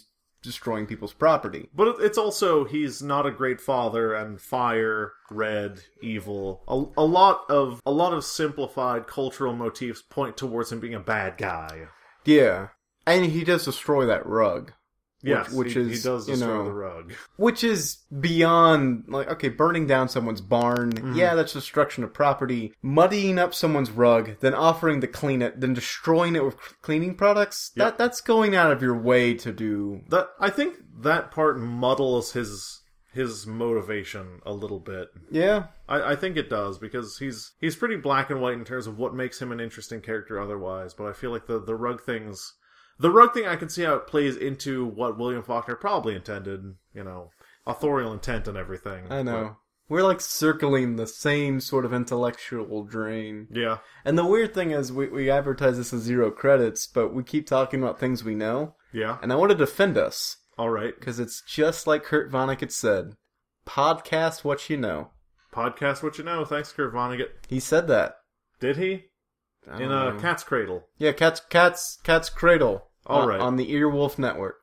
Speaker 1: destroying people's property.
Speaker 2: But it's also, he's not a great father, and fire, red, evil. A lot of simplified cultural motifs point towards him being a bad guy.
Speaker 1: Yeah. And he does destroy that rug.
Speaker 2: Yes,
Speaker 1: which
Speaker 2: he
Speaker 1: is,
Speaker 2: does destroy
Speaker 1: you know,
Speaker 2: the rug.
Speaker 1: Which is beyond, like, okay, burning down someone's barn, yeah, that's destruction of property. Muddying up someone's rug, then offering to clean it, then destroying it with cleaning products,
Speaker 2: Yep.
Speaker 1: that's going out of your way to do.
Speaker 2: I think that part muddles his motivation a little bit.
Speaker 1: Yeah.
Speaker 2: I think it does, because he's pretty black and white in terms of what makes him an interesting character otherwise, but I feel like the rug things... The rug thing, I can see how it plays into what William Faulkner probably intended, you know, authorial intent and everything.
Speaker 1: I know. We're like circling the same sort of intellectual drain.
Speaker 2: Yeah.
Speaker 1: And the weird thing is, we advertise this as 0 credits, but we keep talking about things we know.
Speaker 2: Yeah.
Speaker 1: And I want to defend us.
Speaker 2: All right.
Speaker 1: Because it's just like Kurt Vonnegut said. Podcast what you know.
Speaker 2: Podcast what you know. Thanks, Kurt Vonnegut.
Speaker 1: He said that.
Speaker 2: Did he? In a Cat's Cradle.
Speaker 1: Yeah, Cat's Cradle.
Speaker 2: All right.
Speaker 1: On the Earwolf Network.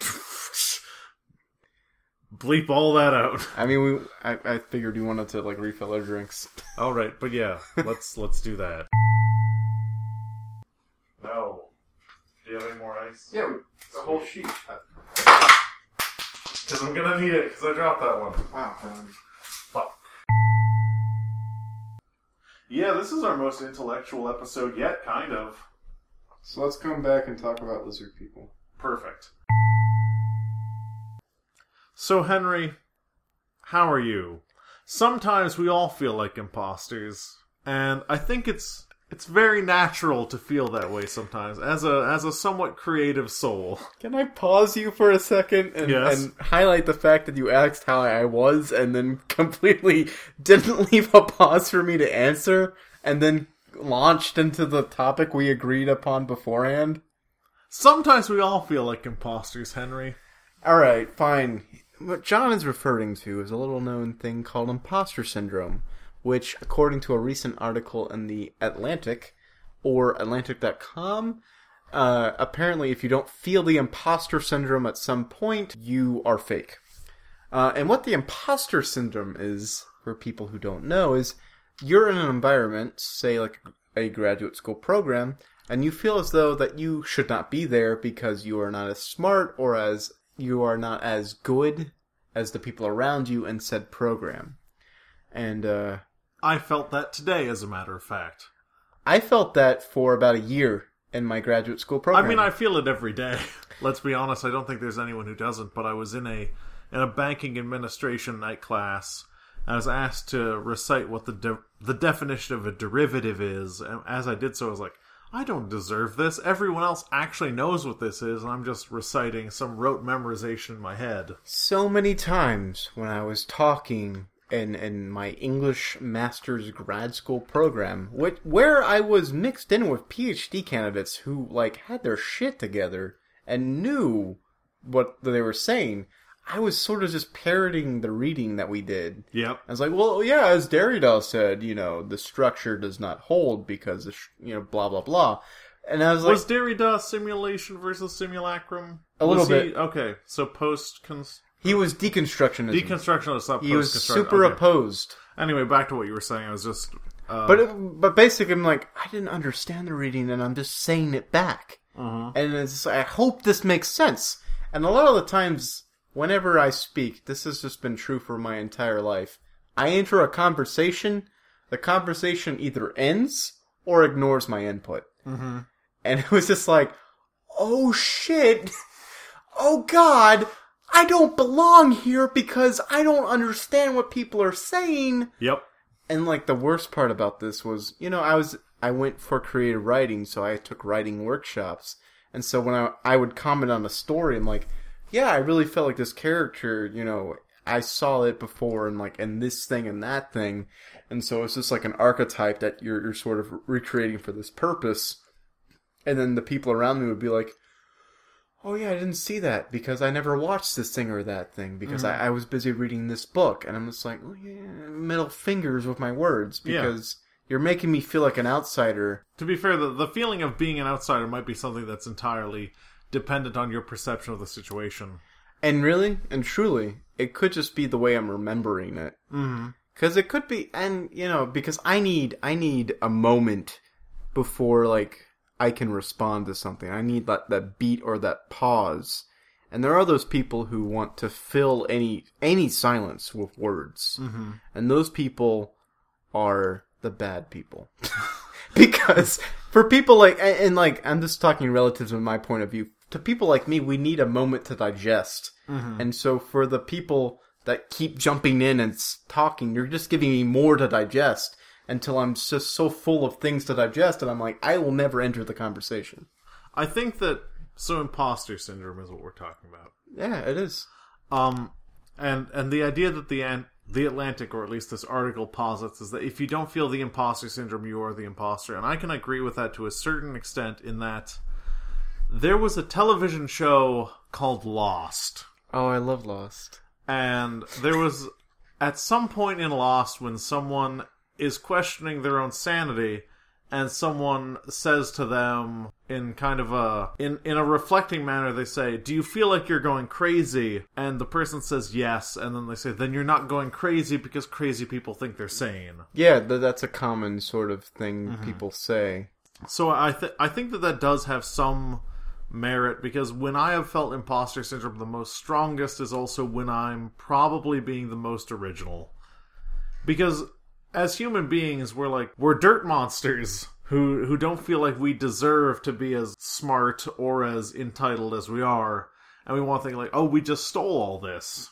Speaker 2: Bleep all that out.
Speaker 1: I mean, I figured you wanted to like refill our drinks.
Speaker 2: All right, but yeah, let's do that. No. Do you have any more ice?
Speaker 1: Yeah, the whole sheet.
Speaker 2: Because I'm gonna need it, because I dropped that one.
Speaker 1: Wow.
Speaker 2: Fuck. Yeah, this is our most intellectual episode yet, kind of.
Speaker 1: So let's come back and talk about lizard people.
Speaker 2: Perfect. So, Henry, how are you? Sometimes we all feel like imposters, and I think it's very natural to feel that way sometimes, as a somewhat creative soul.
Speaker 1: Can I pause you for a second
Speaker 2: Yes.
Speaker 1: and highlight the fact that you asked how I was and then completely didn't leave a pause for me to answer and then launched into the topic we agreed upon beforehand?
Speaker 2: Sometimes we all feel like imposters, Henry.
Speaker 1: Alright, fine. What John is referring to is a little known thing called imposter syndrome, which, according to a recent article in the Atlantic, or Atlantic.com, apparently if you don't feel the imposter syndrome at some point, you are fake. And what the imposter syndrome is, for people who don't know, is you're in an environment, say like a graduate school program, and you feel as though that you should not be there because you are not as smart or as you are not as good as the people around you in said program. And,
Speaker 2: I felt that today, as a matter of fact.
Speaker 1: I felt that for about a year in my graduate school program.
Speaker 2: I mean, I feel it every day. Let's be honest, I don't think there's anyone who doesn't, but I was in a banking administration night class. I was asked to recite what the definition of a derivative is, and as I did so, I was like, I don't deserve this. Everyone else actually knows what this is, and I'm just reciting some rote memorization in my head.
Speaker 1: So many times when I was talking in my English master's grad school program, where I was mixed in with PhD candidates who like had their shit together and knew what they were saying, I was sort of just parroting the reading that we did.
Speaker 2: Yep.
Speaker 1: I was like, well, yeah, as Derrida said, you know, the structure does not hold because, blah, blah, blah. And I was like...
Speaker 2: Was Derrida simulation versus simulacrum?
Speaker 1: A little bit.
Speaker 2: Okay, so
Speaker 1: He was deconstructionism.
Speaker 2: Deconstructionist, not
Speaker 1: He was
Speaker 2: post-construction.
Speaker 1: super
Speaker 2: Okay.
Speaker 1: opposed.
Speaker 2: Anyway, back to what you were saying. I was just...
Speaker 1: But basically, I'm like, I didn't understand the reading, and I'm just saying it back.
Speaker 2: Uh-huh.
Speaker 1: And it's, I hope this makes sense. And a lot of the times, whenever I speak, this has just been true for my entire life. I enter a conversation, the conversation either ends or ignores my input.
Speaker 2: Mm-hmm.
Speaker 1: And it was just like, oh shit, oh god, I don't belong here because I don't understand what people are saying.
Speaker 2: Yep.
Speaker 1: And like the worst part about this was, I went for creative writing, so I took writing workshops. And so when I would comment on a story, I'm like, yeah, I really felt like this character, I saw it before and this thing and that thing. And so it's just like an archetype that you're sort of recreating for this purpose. And then the people around me would be like, oh yeah, I didn't see that because I never watched this thing or that thing because I was busy reading this book. And I'm just like, oh yeah, middle fingers with my words because you're making me feel like an outsider.
Speaker 2: To be fair, the feeling of being an outsider might be something that's entirely dependent on your perception of the situation.
Speaker 1: And really, and truly, it could just be the way I'm remembering it.
Speaker 2: Mm-hmm.
Speaker 1: Because it could be, and, because I need a moment before, like, I can respond to something. I need that beat or that pause. And there are those people who want to fill any silence with words.
Speaker 2: Mm-hmm.
Speaker 1: And those people are the bad people. Because for people like, and like, I'm just talking relative to my point of view. To people like me, we need a moment to digest.
Speaker 2: Mm-hmm.
Speaker 1: And so for the people that keep jumping in and talking, you're just giving me more to digest until I'm just so full of things to digest, and I'm like, I will never enter the conversation.
Speaker 2: I think that, so imposter syndrome is what we're talking about.
Speaker 1: Yeah, it is.
Speaker 2: And the idea that the Atlantic, or at least this article posits, is that if you don't feel the imposter syndrome, you are the imposter. And I can agree with that to a certain extent in that there was a television show called Lost.
Speaker 1: Oh, I love Lost.
Speaker 2: And there was, at some point in Lost, when someone is questioning their own sanity, and someone says to them in kind of in a reflecting manner, they say, do you feel like you're going crazy? And the person says yes, and then they say, then you're not going crazy because crazy people think they're sane.
Speaker 1: Yeah, that's a common sort of thing people say.
Speaker 2: So I think that does have some merit, because when I have felt imposter syndrome the most strongest is also when I'm probably being the most original. Because as human beings, we're dirt monsters who don't feel like we deserve to be as smart or as entitled as we are. And we want to think like, oh, we just stole all this.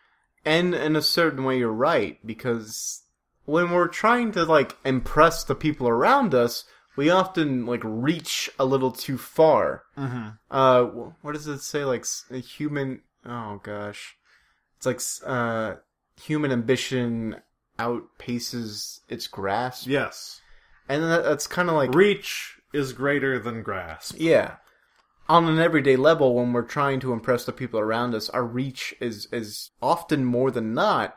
Speaker 1: And in a certain way, you're right, because when we're trying to, like, impress the people around us, we often, like, reach a little too far.
Speaker 2: Mm-hmm.
Speaker 1: What does it say? Like, human... Oh, gosh. It's like, human ambition outpaces its grasp.
Speaker 2: Yes.
Speaker 1: And that's kind of like...
Speaker 2: Reach is greater than grasp.
Speaker 1: Yeah. On an everyday level, when we're trying to impress the people around us, our reach is often more than not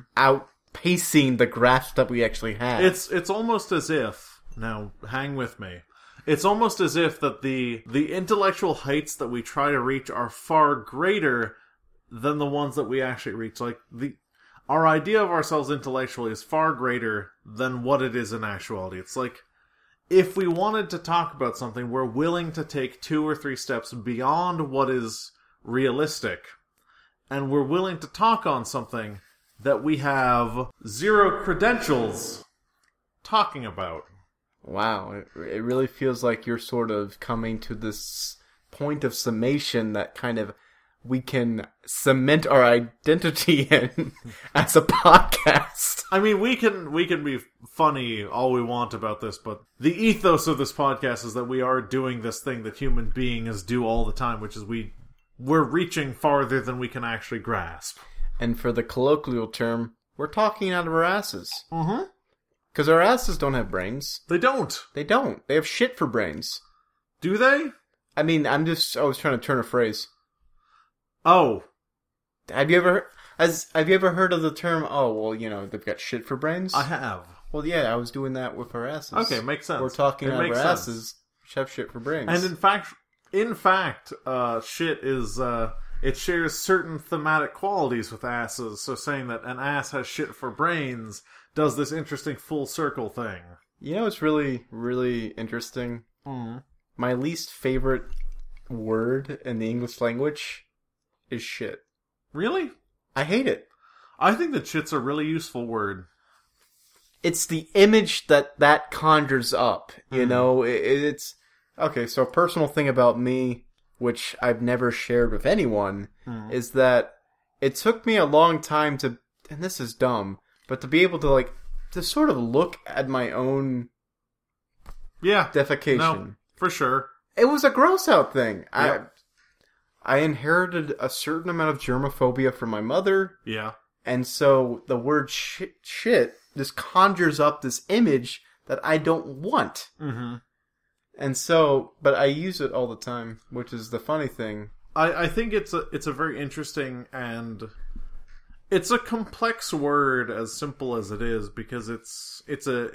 Speaker 1: outpacing the grasp that we actually have.
Speaker 2: It's almost as if... Now, hang with me. It's almost as if that the intellectual heights that we try to reach are far greater than the ones that we actually reach. Like, our idea of ourselves intellectually is far greater than what it is in actuality. It's like, if we wanted to talk about something, we're willing to take 2 or 3 steps beyond what is realistic. And we're willing to talk on something that we have 0 credentials talking about.
Speaker 1: Wow, it really feels like you're sort of coming to this point of summation that kind of we can cement our identity in as a podcast.
Speaker 2: I mean, we can be funny all we want about this, but the ethos of this podcast is that we are doing this thing that human beings do all the time, which is we're reaching farther than we can actually grasp.
Speaker 1: And for the colloquial term, we're talking out of our asses.
Speaker 2: Mm-hmm.
Speaker 1: Because our asses don't have brains.
Speaker 2: They don't.
Speaker 1: They don't. They have shit for brains.
Speaker 2: Do they?
Speaker 1: I mean, I was trying to turn a phrase.
Speaker 2: Oh.
Speaker 1: Have you ever heard of the term, oh, well, they've got shit for brains?
Speaker 2: I have.
Speaker 1: Well, yeah, I was doing that with our asses.
Speaker 2: Okay, makes sense.
Speaker 1: We're talking out of our
Speaker 2: sense.
Speaker 1: asses, which have shit for brains.
Speaker 2: And in fact, shit is, it shares certain thematic qualities with asses, so saying that an ass has shit for brains does this interesting full circle thing.
Speaker 1: It's really, really interesting.
Speaker 2: Mm.
Speaker 1: My least favorite word in the English language is shit.
Speaker 2: Really?
Speaker 1: I hate it.
Speaker 2: I think that shit's a really useful word.
Speaker 1: It's the image that conjures up, it's... Okay, so a personal thing about me, which I've never shared with anyone, is that it took me a long time to... And this is dumb... But to be able to, to sort of look at my own defecation.
Speaker 2: No, for sure.
Speaker 1: It was a gross out thing.
Speaker 2: Yep.
Speaker 1: I inherited a certain amount of germophobia from my mother.
Speaker 2: Yeah.
Speaker 1: And so the word shit just conjures up this image that I don't want.
Speaker 2: Mm-hmm.
Speaker 1: And so, but I use it all the time, which is the funny thing.
Speaker 2: I think it's a very interesting and... It's a complex word, as simple as it is, because it's a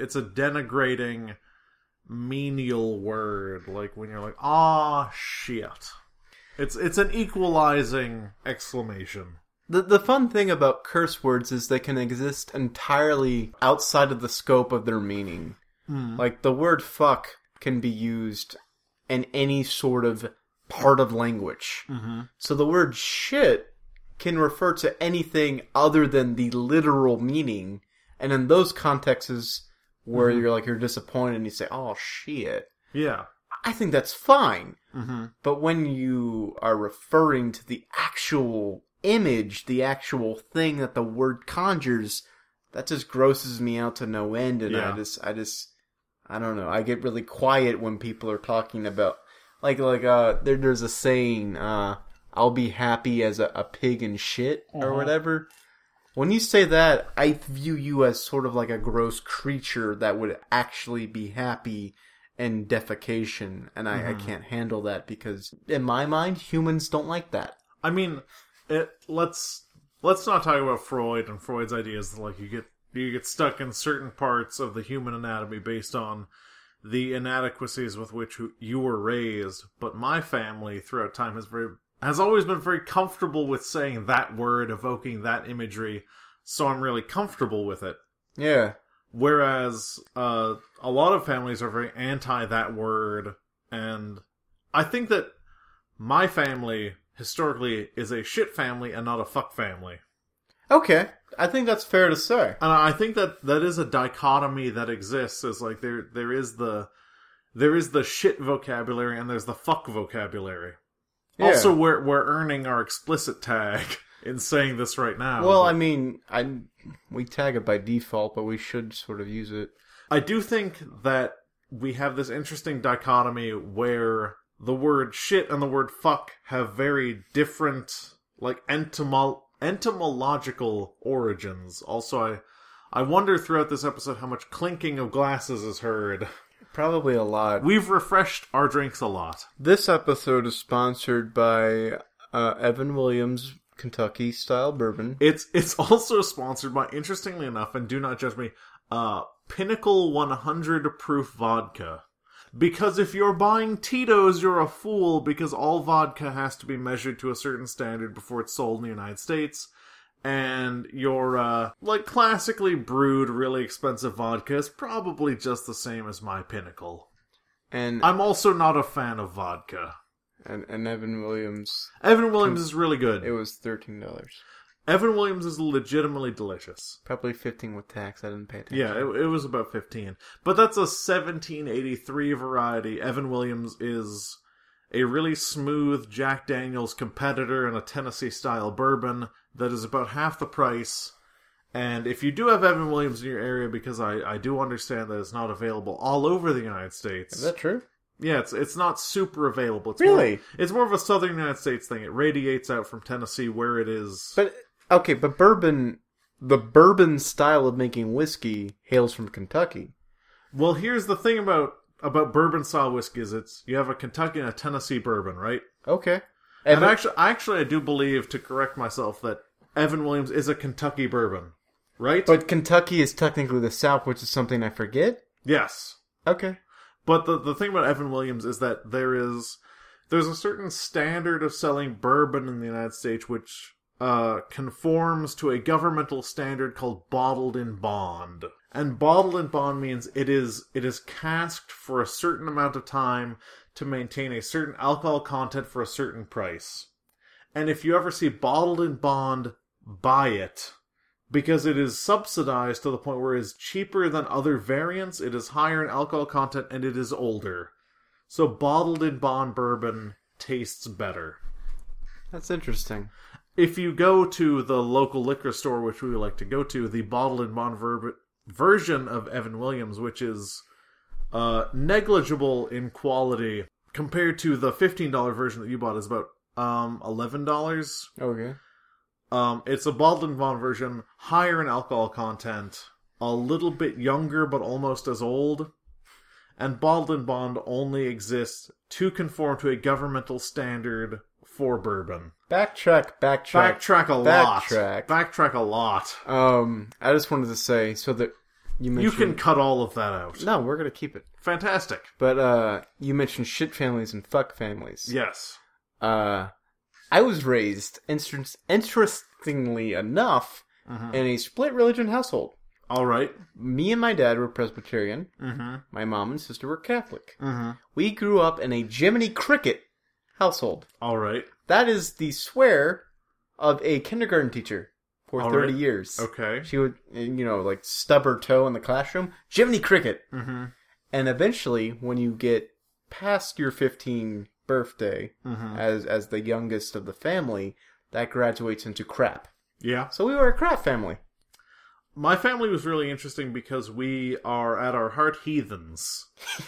Speaker 2: denigrating, menial word. Like when you're like, "Ah, shit." It's an equalizing exclamation.
Speaker 1: The fun thing about curse words is they can exist entirely outside of the scope of their meaning. Like, the word fuck can be used in any sort of part of language. So the word shit can refer to anything other than the literal meaning. And in those contexts where you're disappointed and you say, oh, shit.
Speaker 2: Yeah.
Speaker 1: I think that's fine. But when you are referring to the actual image, the actual thing that the word conjures, that just grosses me out to no end. And I don't know. I get really quiet when people are talking about, there's a saying, I'll be happy as a pig in shit, or whatever. When you say that, I view you as sort of like a gross creature that would actually be happy in defecation, and I can't handle that because, in my mind, humans don't like that.
Speaker 2: I mean, let's not talk about Freud and Freud's ideas that, like, you get stuck in certain parts of the human anatomy based on the inadequacies with which you were raised. But my family, throughout time, has always been very comfortable with saying that word, evoking that imagery, so I'm really comfortable with it.
Speaker 1: Yeah.
Speaker 2: Whereas a lot of families are very anti that word, and I think that my family, historically, is a shit family and not a fuck family.
Speaker 1: Okay. I think that's fair to say.
Speaker 2: And I think that is a dichotomy that exists, is like there is the shit vocabulary and there's the fuck vocabulary. Yeah. Also, we're earning our explicit tag in saying this right now.
Speaker 1: Well, I mean, we tag it by default, but we should sort of use it.
Speaker 2: I do think that we have this interesting dichotomy where the word shit and the word fuck have very different, like, etymological origins. Also, I wonder throughout this episode how much clinking of glasses is heard.
Speaker 1: Probably a lot.
Speaker 2: We've refreshed our drinks a lot.
Speaker 1: This episode is sponsored by Evan Williams Kentucky style bourbon.
Speaker 2: It's also sponsored by, interestingly enough, and do not judge me, Pinnacle 100 proof vodka. Because if you're buying Tito's, you're a fool, because all vodka has to be measured to a certain standard before it's sold in the United States. And your, classically brewed, really expensive vodka is probably just the same as my Pinnacle. And I'm also not a fan of vodka.
Speaker 1: And Evan Williams...
Speaker 2: Evan Williams is really good.
Speaker 1: It was $13.
Speaker 2: Evan Williams is legitimately delicious.
Speaker 1: Probably 15 with tax. I didn't pay attention.
Speaker 2: Yeah, it was about 15. But that's a 1783 variety. Evan Williams is a really smooth Jack Daniel's competitor in a Tennessee-style bourbon that is about half the price. And if you do have Evan Williams in your area, because I do understand that it's not available all over the United States.
Speaker 1: Is that true?
Speaker 2: Yeah, it's not super available. It's
Speaker 1: really?
Speaker 2: It's more of a southern United States thing. It radiates out from Tennessee where it is.
Speaker 1: But, okay, but bourbon, the bourbon style of making whiskey hails from Kentucky.
Speaker 2: Well, here's the thing about bourbon style whiskey is you have a Kentucky and a Tennessee bourbon, right?
Speaker 1: Okay.
Speaker 2: And actually, I do believe, to correct myself, that Evan Williams is a Kentucky bourbon, right?
Speaker 1: But Kentucky is technically the South, which is something I forget?
Speaker 2: Yes.
Speaker 1: Okay.
Speaker 2: But the thing about Evan Williams is that there's a certain standard of selling bourbon in the United States which conforms to a governmental standard called bottled in bond. And bottled in bond means it is casked for a certain amount of time to maintain a certain alcohol content for a certain price. And if you ever see bottled in bond, buy it. Because it is subsidized to the point where it is cheaper than other variants, it is higher in alcohol content, and it is older. So bottled in bond bourbon tastes better.
Speaker 1: That's interesting.
Speaker 2: If you go to the local liquor store, which we like to go to, the bottled in bond version of Evan Williams, which is negligible in quality compared to the $15 version that you bought, is about $11.
Speaker 1: Okay.
Speaker 2: It's a bottled in bond version, higher in alcohol content, a little bit younger but almost as old, and bottled in bond only exists to conform to a governmental standard for bourbon.
Speaker 1: Backtrack
Speaker 2: a lot.
Speaker 1: I just wanted to say, so that you mentioned...
Speaker 2: You can cut all of that out.
Speaker 1: No, we're going to keep it.
Speaker 2: Fantastic.
Speaker 1: But, you mentioned shit families and fuck families.
Speaker 2: Yes.
Speaker 1: I was raised, interestingly enough, in a split religion household.
Speaker 2: All right.
Speaker 1: Me and my dad were Presbyterian.
Speaker 2: Mm-hmm.
Speaker 1: My mom and sister were Catholic.
Speaker 2: Mm-hmm.
Speaker 1: We grew up in a Jiminy Cricket household.
Speaker 2: All right.
Speaker 1: That is the swear of a kindergarten teacher for
Speaker 2: All
Speaker 1: 30
Speaker 2: right.
Speaker 1: years.
Speaker 2: Okay.
Speaker 1: She would, like, stub her toe in the classroom. Jiminy Cricket.
Speaker 2: Mm-hmm.
Speaker 1: And eventually, when you get past your 15th birthday, as the youngest of the family, that graduates into crap.
Speaker 2: Yeah.
Speaker 1: So we were a crap family.
Speaker 2: My family was really interesting because we are at our heart heathens.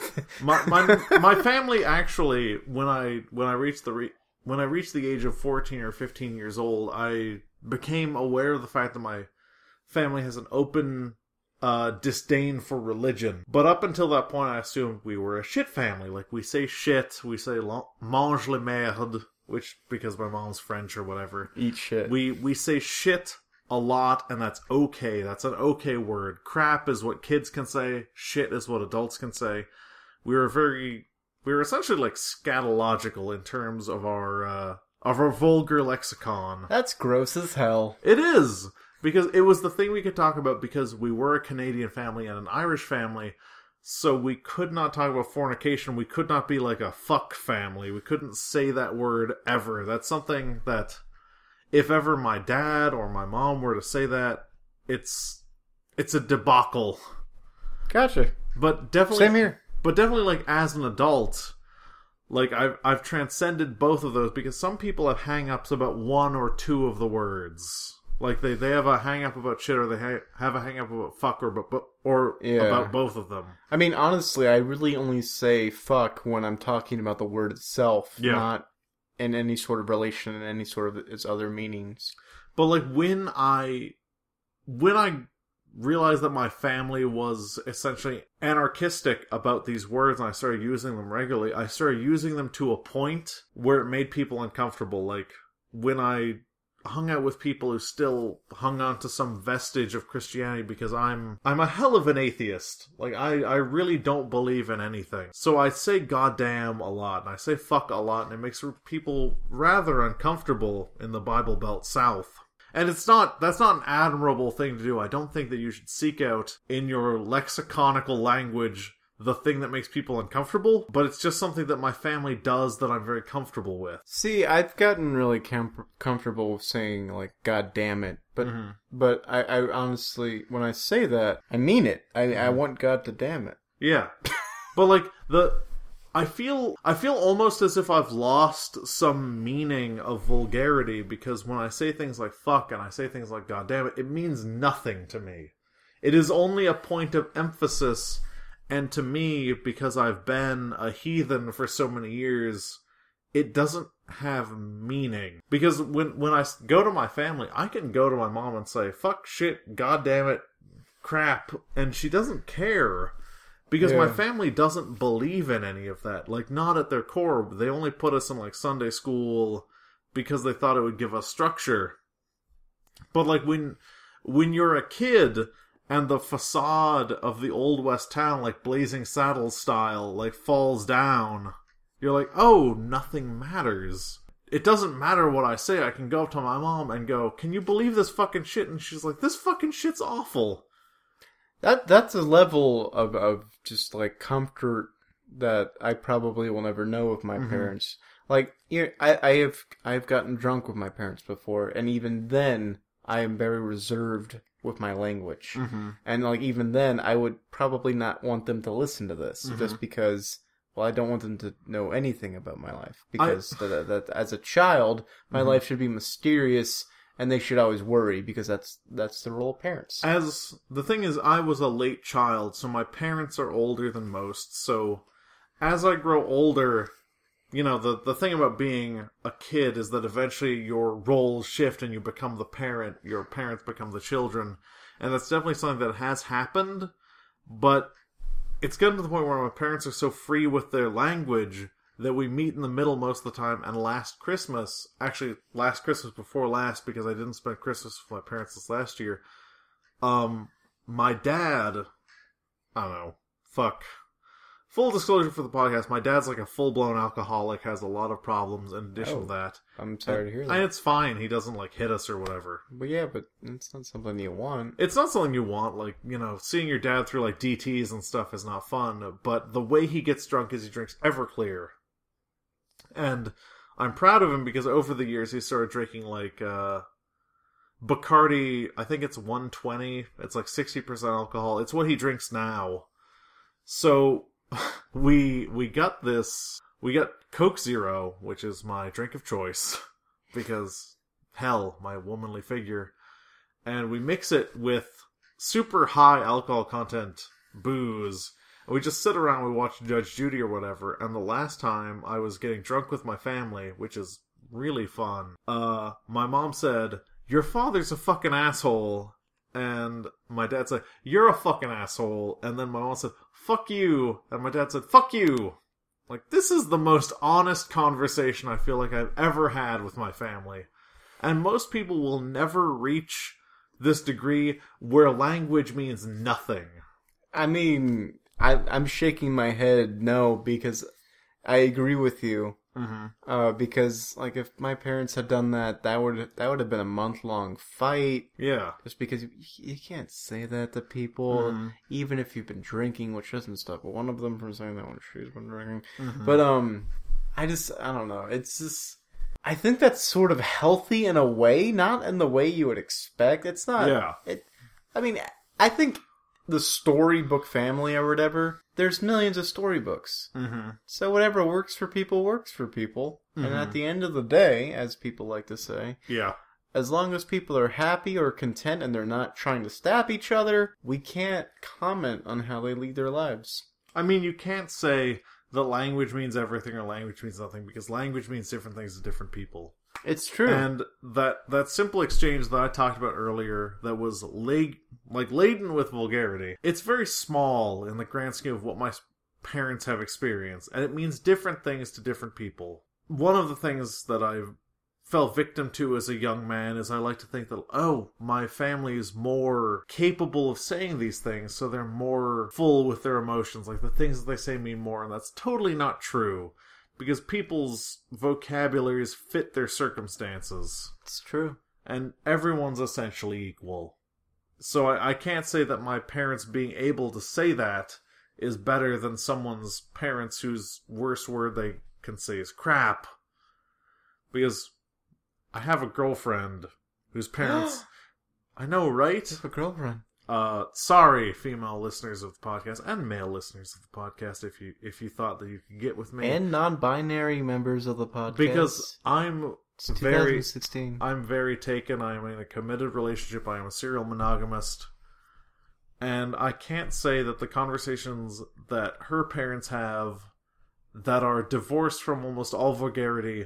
Speaker 2: my family actually, when I reached the age of 14 or 15 years old, I became aware of the fact that my family has an open disdain for religion. But up until that point, I assumed we were a shit family. Like, we say shit, we say mange la merde, which, because my mom's French or whatever.
Speaker 1: Eat shit.
Speaker 2: We say shit a lot, and that's okay. That's an okay word. Crap is what kids can say. Shit is what adults can say. We were essentially like scatological in terms of our vulgar lexicon.
Speaker 1: That's gross as hell.
Speaker 2: It is, because it was the thing we could talk about because we were a Canadian family and an Irish family, so we could not talk about fornication. We could not be like a fuck family. We couldn't say that word ever. That's something that, if ever my dad or my mom were to say that, it's a debacle.
Speaker 1: Gotcha.
Speaker 2: But definitely,
Speaker 1: Same here.
Speaker 2: But definitely, like, as an adult, like, I've transcended both of those, because some people have hang-ups about one or two of the words. Like, they have a hang-up about shit, or they have a hang-up about fuck, about both of them.
Speaker 1: I mean, honestly, I really only say fuck when I'm talking about the word itself, not in any sort of relation, in any sort of its other meanings.
Speaker 2: But, like, when I realized that my family was essentially anarchistic about these words, and I started using them regularly, I started using them to a point where it made people uncomfortable. Like, when I hung out with people who still hung on to some vestige of Christianity, because I'm a hell of an atheist. Like, I really don't believe in anything. So I say goddamn a lot, and I say fuck a lot, and it makes people rather uncomfortable in the Bible Belt South. And that's not an admirable thing to do. I don't think that you should seek out in your lexiconical language the thing that makes people uncomfortable, but it's just something that my family does that I'm very comfortable with.
Speaker 1: See, I've gotten really comfortable with saying, like, God damn it, but I honestly, when I say that, I mean it. I want God to damn it.
Speaker 2: Yeah. But, like, I feel almost as if I've lost some meaning of vulgarity, because when I say things like fuck and I say things like God damn it, it means nothing to me. It is only a point of emphasis. And to me, because I've been a heathen for so many years, it doesn't have meaning. Because when I go to my family, I can go to my mom and say, fuck, shit, goddamn it, crap, and she doesn't care. Because my family doesn't believe in any of that. Like, not at their core. They only put us in, like, Sunday school because they thought it would give us structure. But, like, when you're a kid, and the facade of the Old West town, like Blazing Saddles style, like, falls down, you're like, oh, nothing matters. It doesn't matter what I say. I can go up to my mom and go, can you believe this fucking shit? And she's like, this fucking shit's awful.
Speaker 1: That's a level of just, like, comfort that I probably will never know with my parents. Like, I've gotten drunk with my parents before, and even then, I am very reserved with my language. And, like, even then, I would probably not want them to listen to this, just because, well, I don't want them to know anything about my life. Because that as a child, my life should be mysterious, and they should always worry, because that's the role of parents.
Speaker 2: As the thing is, I was a late child, so my parents are older than most, so as I grow older, you know, the thing about being a kid is that eventually your roles shift and you become the parent, your parents become the children, and that's definitely something that has happened, but it's gotten to the point where my parents are so free with their language that we meet in the middle most of the time, and last Christmas before last, because I didn't spend Christmas with my parents this last year, my dad, I don't know, full disclosure for the podcast, my dad's like a full-blown alcoholic, has a lot of problems in addition to that.
Speaker 1: I'm sorry to hear that.
Speaker 2: And it's fine. He doesn't, like, hit us or whatever.
Speaker 1: But yeah, but it's not something you want.
Speaker 2: It's not something you want. Like, you know, seeing your dad through, like, DTs and stuff is not fun. But the way he gets drunk is he drinks Everclear. And I'm proud of him because over the years he started drinking, like, Bacardi, I think it's 120. It's like 60% alcohol. It's what he drinks now. So we got Coke Zero, which is my drink of choice, because hell, my womanly figure, and we mix it with super high alcohol content booze. And we just sit around, we watch Judge Judy or whatever. And the last time I was getting drunk with my family, which is really fun, my mom said, "Your father's a fucking asshole." And my dad said, "You're a fucking asshole." And then my mom said, "Fuck you." And my dad said, "Fuck you." Like, this is the most honest conversation I feel like I've ever had with my family. And most people will never reach this degree where language means nothing.
Speaker 1: I mean, I'm shaking my head no, because I agree with you.
Speaker 2: Mm-hmm.
Speaker 1: Because, like, if my parents had done that, that would have been a month-long fight.
Speaker 2: Yeah.
Speaker 1: Just because you can't say that to people,
Speaker 2: Mm-hmm.
Speaker 1: even if you've been drinking, which doesn't stop one of them from saying that when she's been drinking.
Speaker 2: Mm-hmm.
Speaker 1: But, I don't know. It's just, I think that's sort of healthy in a way, not in the way you would expect. It's not.
Speaker 2: Yeah.
Speaker 1: I mean, I think the storybook family or whatever, there's millions of storybooks.
Speaker 2: Mm-hmm.
Speaker 1: So whatever works for people works for people.
Speaker 2: Mm-hmm.
Speaker 1: And at the end of the day, as people like to say,
Speaker 2: Yeah.
Speaker 1: as long as people are happy or content and they're not trying to stab each other, we can't comment on how they lead their lives.
Speaker 2: I mean, you can't say that language means everything or language means nothing, because language means different things to different people.
Speaker 1: It's true.
Speaker 2: And that simple exchange that I talked about earlier, that was laden with vulgarity, it's very small in the grand scheme of what my parents have experienced, and it means different things to different people. One of the things that I've fell victim to as a young man is I like to think that, oh, my family is more capable of saying these things, so they're more full with their emotions, like the things that they say mean more, and that's totally not true. Because people's vocabularies fit their circumstances.
Speaker 1: It's true.
Speaker 2: And everyone's essentially equal. So I can't say that my parents being able to say that is better than someone's parents whose worst word they can say is crap. Because I have a girlfriend whose parents... I know, right?
Speaker 1: You have a girlfriend.
Speaker 2: Sorry, female listeners of the podcast and male listeners of the podcast, if you thought that you could get with me,
Speaker 1: And non-binary members of the podcast.
Speaker 2: because I'm
Speaker 1: It's 2016.
Speaker 2: very taken. I'm in a committed relationship. I am a serial monogamist, and I can't say that the conversations that her parents have that are divorced from almost all vulgarity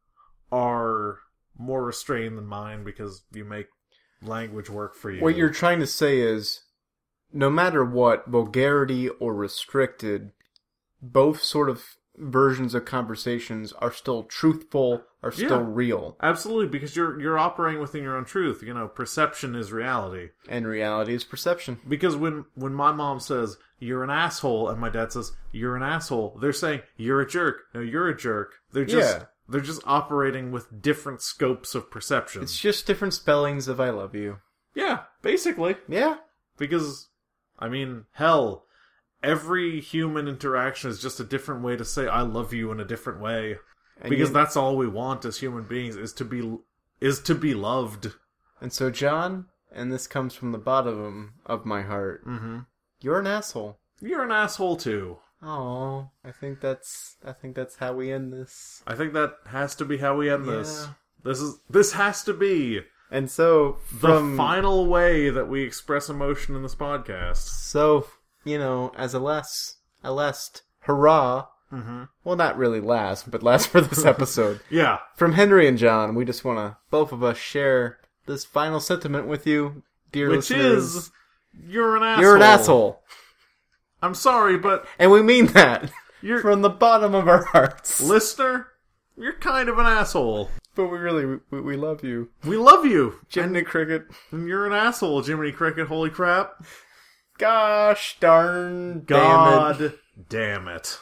Speaker 2: are more restrained than mine, because you make language work for you.
Speaker 1: What you're trying to say is, no matter what, vulgarity or restricted, both sort of versions of conversations are still truthful, are still real.
Speaker 2: Absolutely, because you're operating within your own truth. You know, perception is reality.
Speaker 1: And reality is perception.
Speaker 2: Because when my mom says, "You're an asshole," and my dad says, "You're an asshole," they're saying, "You're a jerk." No, you're a jerk. They're just operating with different scopes of perception.
Speaker 1: It's just different spellings of I love you.
Speaker 2: Yeah, basically.
Speaker 1: Yeah.
Speaker 2: Because, I mean, hell, every human interaction is just a different way to say I love you in a different way.
Speaker 1: And
Speaker 2: because that's all we want as human beings, is to be loved.
Speaker 1: And so, John, and this comes from the bottom of my heart, you're an asshole.
Speaker 2: You're an asshole too.
Speaker 1: Oh, I think that's how we end this.
Speaker 2: I think that has to be how we end this. This has to be
Speaker 1: And so,
Speaker 2: the final way that we express emotion in this podcast.
Speaker 1: So, you know, as a last hurrah, well, not really last, but last for this episode.
Speaker 2: Yeah.
Speaker 1: From Henry and John, we just want to, both of us, share this final sentiment with you, dear listeners.
Speaker 2: Which is, you're an asshole.
Speaker 1: You're an asshole.
Speaker 2: I'm sorry, but...
Speaker 1: And we mean that.
Speaker 2: You're...
Speaker 1: From the bottom of our hearts.
Speaker 2: Listener, you're kind of an asshole.
Speaker 1: But we really, we love you.
Speaker 2: We love you.
Speaker 1: Jiminy Cricket.
Speaker 2: And you're an asshole, Jiminy Cricket, holy crap.
Speaker 1: Gosh darn
Speaker 2: God
Speaker 1: damn it.
Speaker 2: Damn it.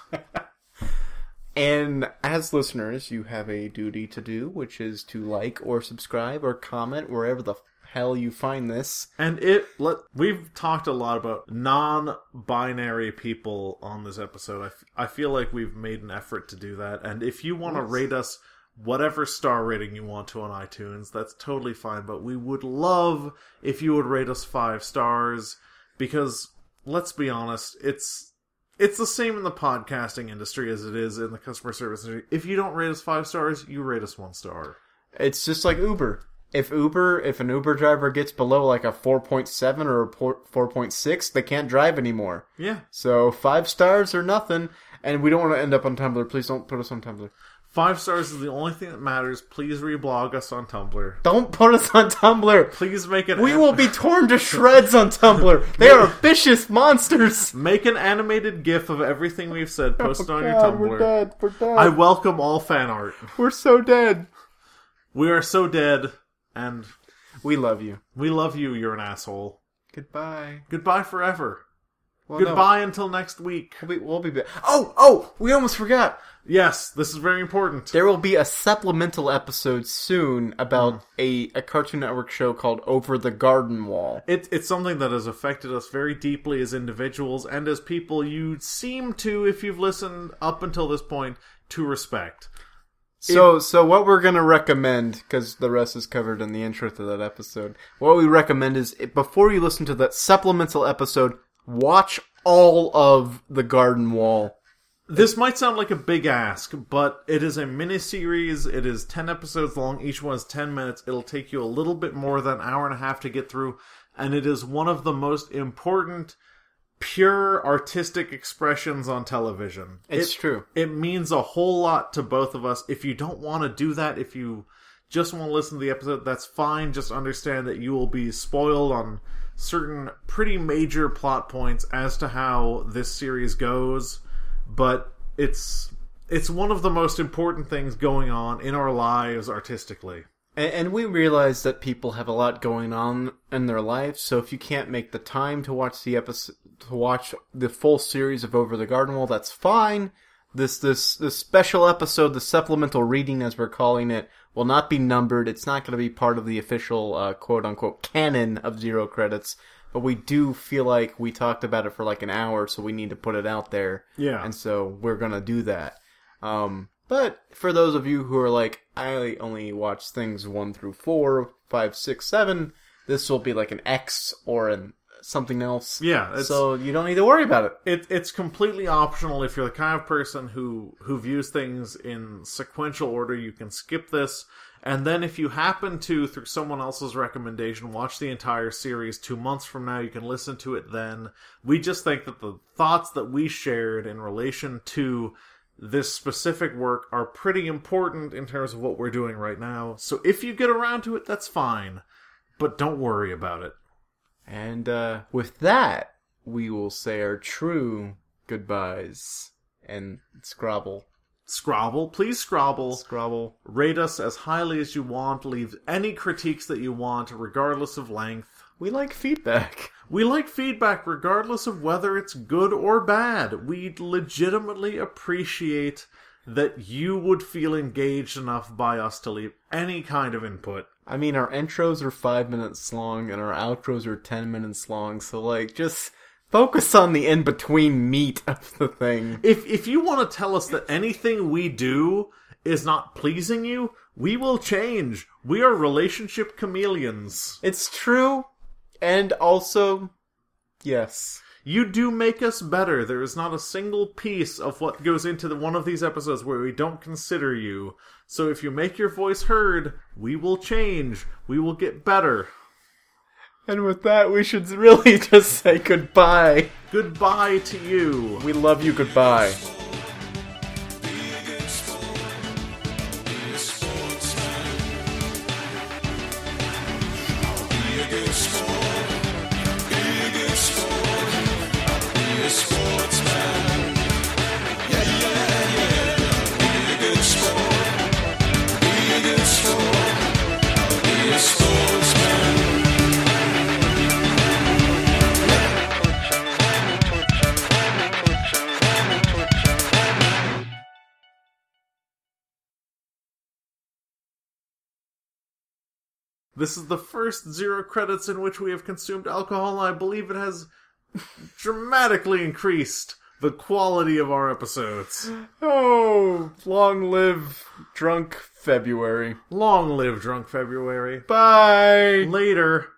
Speaker 1: And as listeners, you have a duty to do, which is to like or subscribe or comment wherever the hell you find this.
Speaker 2: And we've talked a lot about non-binary people on this episode. I feel like we've made an effort to do that. And if you want to rate us whatever star rating you want to on iTunes, that's totally fine. But we would love if you would rate us 5 stars, because let's be honest, it's the same in the podcasting industry as it is in the customer service industry. If you don't rate us 5 stars, you rate us 1 star.
Speaker 1: It's just like Uber. If an Uber driver gets below like a 4.7 or a 4.6, they can't drive anymore.
Speaker 2: Yeah.
Speaker 1: So 5 stars or nothing, and we don't want to end up on Tumblr. Please don't put us on Tumblr.
Speaker 2: 5 stars is the only thing that matters. Please reblog us on Tumblr.
Speaker 1: Don't put us on Tumblr.
Speaker 2: Please make it.
Speaker 1: We will be torn to shreds on Tumblr. They are vicious monsters.
Speaker 2: Make an animated GIF of everything we've said. Post it on your
Speaker 1: God,
Speaker 2: Tumblr.
Speaker 1: We're dead. We're dead.
Speaker 2: I welcome all fan art.
Speaker 1: We're so dead.
Speaker 2: We are so dead, and
Speaker 1: we love you.
Speaker 2: We love you. You're an asshole.
Speaker 1: Goodbye.
Speaker 2: Goodbye forever.
Speaker 1: Well,
Speaker 2: Goodbye until next week.
Speaker 1: We'll be back. Oh! We almost forgot.
Speaker 2: Yes, this is very important.
Speaker 1: There will be a supplemental episode soon about a Cartoon Network show called Over the Garden Wall.
Speaker 2: It's something that has affected us very deeply as individuals and as people you seem to, if you've listened up until this point, to respect.
Speaker 1: So what we're going to recommend, because the rest is covered in the intro to that episode, what we recommend is, before you listen to that supplemental episode, watch all of The Garden Wall.
Speaker 2: This might sound like a big ask, but it is a mini-series. It is 10 episodes long. Each one is 10 minutes. It'll take you a little bit more than an hour and a half to get through, and it is one of the most important pure artistic expressions on television.
Speaker 1: It's true.
Speaker 2: It means a whole lot to both of us. If you don't want to do that, if you just want to listen to the episode, that's fine. Just understand that you will be spoiled on certain pretty major plot points as to how this series goes. But it's one of the most important things going on in our lives artistically.
Speaker 1: And we realize that people have a lot going on in their lives, so if you can't make the time to watch the episode, to watch the full series of Over the Garden Wall, that's fine. This special episode, the supplemental reading as we're calling it, will not be numbered. It's not going to be part of the official quote-unquote canon of Zero Credits. But we do feel like we talked about it for like an hour, so we need to put it out there.
Speaker 2: Yeah.
Speaker 1: And so we're going to do that. But for those of you who are like, I only watch things 1 through 4, 5, 6, 7, this will be like an X or something else.
Speaker 2: Yeah.
Speaker 1: So you don't need to worry about it.
Speaker 2: It's completely optional. If you're the kind of person who views things in sequential order, you can skip this. And then if you happen to, through someone else's recommendation, watch the entire series 2 months from now, you can listen to it then. We just think that the thoughts that we shared in relation to this specific work are pretty important in terms of what we're doing right now. So if you get around to it, that's fine. But don't worry about it.
Speaker 1: And with that, we will say our true goodbyes and scrabble.
Speaker 2: Scrabble. Please scrabble.
Speaker 1: Scrabble.
Speaker 2: Rate us as highly as you want. Leave any critiques that you want, regardless of length.
Speaker 1: We like feedback.
Speaker 2: We like feedback regardless of whether it's good or bad. We legitimately appreciate that you would feel engaged enough by us to leave any kind of input.
Speaker 1: I mean, our intros are 5 minutes long and our outros are 10 minutes long, so like, just focus on the in-between meat of the thing.
Speaker 2: If you want to tell us that anything we do is not pleasing you, we will change. We are relationship chameleons.
Speaker 1: It's true. And also, yes.
Speaker 2: You do make us better. There is not a single piece of what goes into one of these episodes where we don't consider you. So if you make your voice heard, we will change. We will get better.
Speaker 1: And with that, we should really just say goodbye.
Speaker 2: Goodbye to you.
Speaker 1: We love you. Goodbye.
Speaker 2: This is the first 0 credits in which we have consumed alcohol, and I believe it has dramatically increased the quality of our episodes.
Speaker 1: Oh, long live Drunk February.
Speaker 2: Long live Drunk February.
Speaker 1: Bye!
Speaker 2: Later.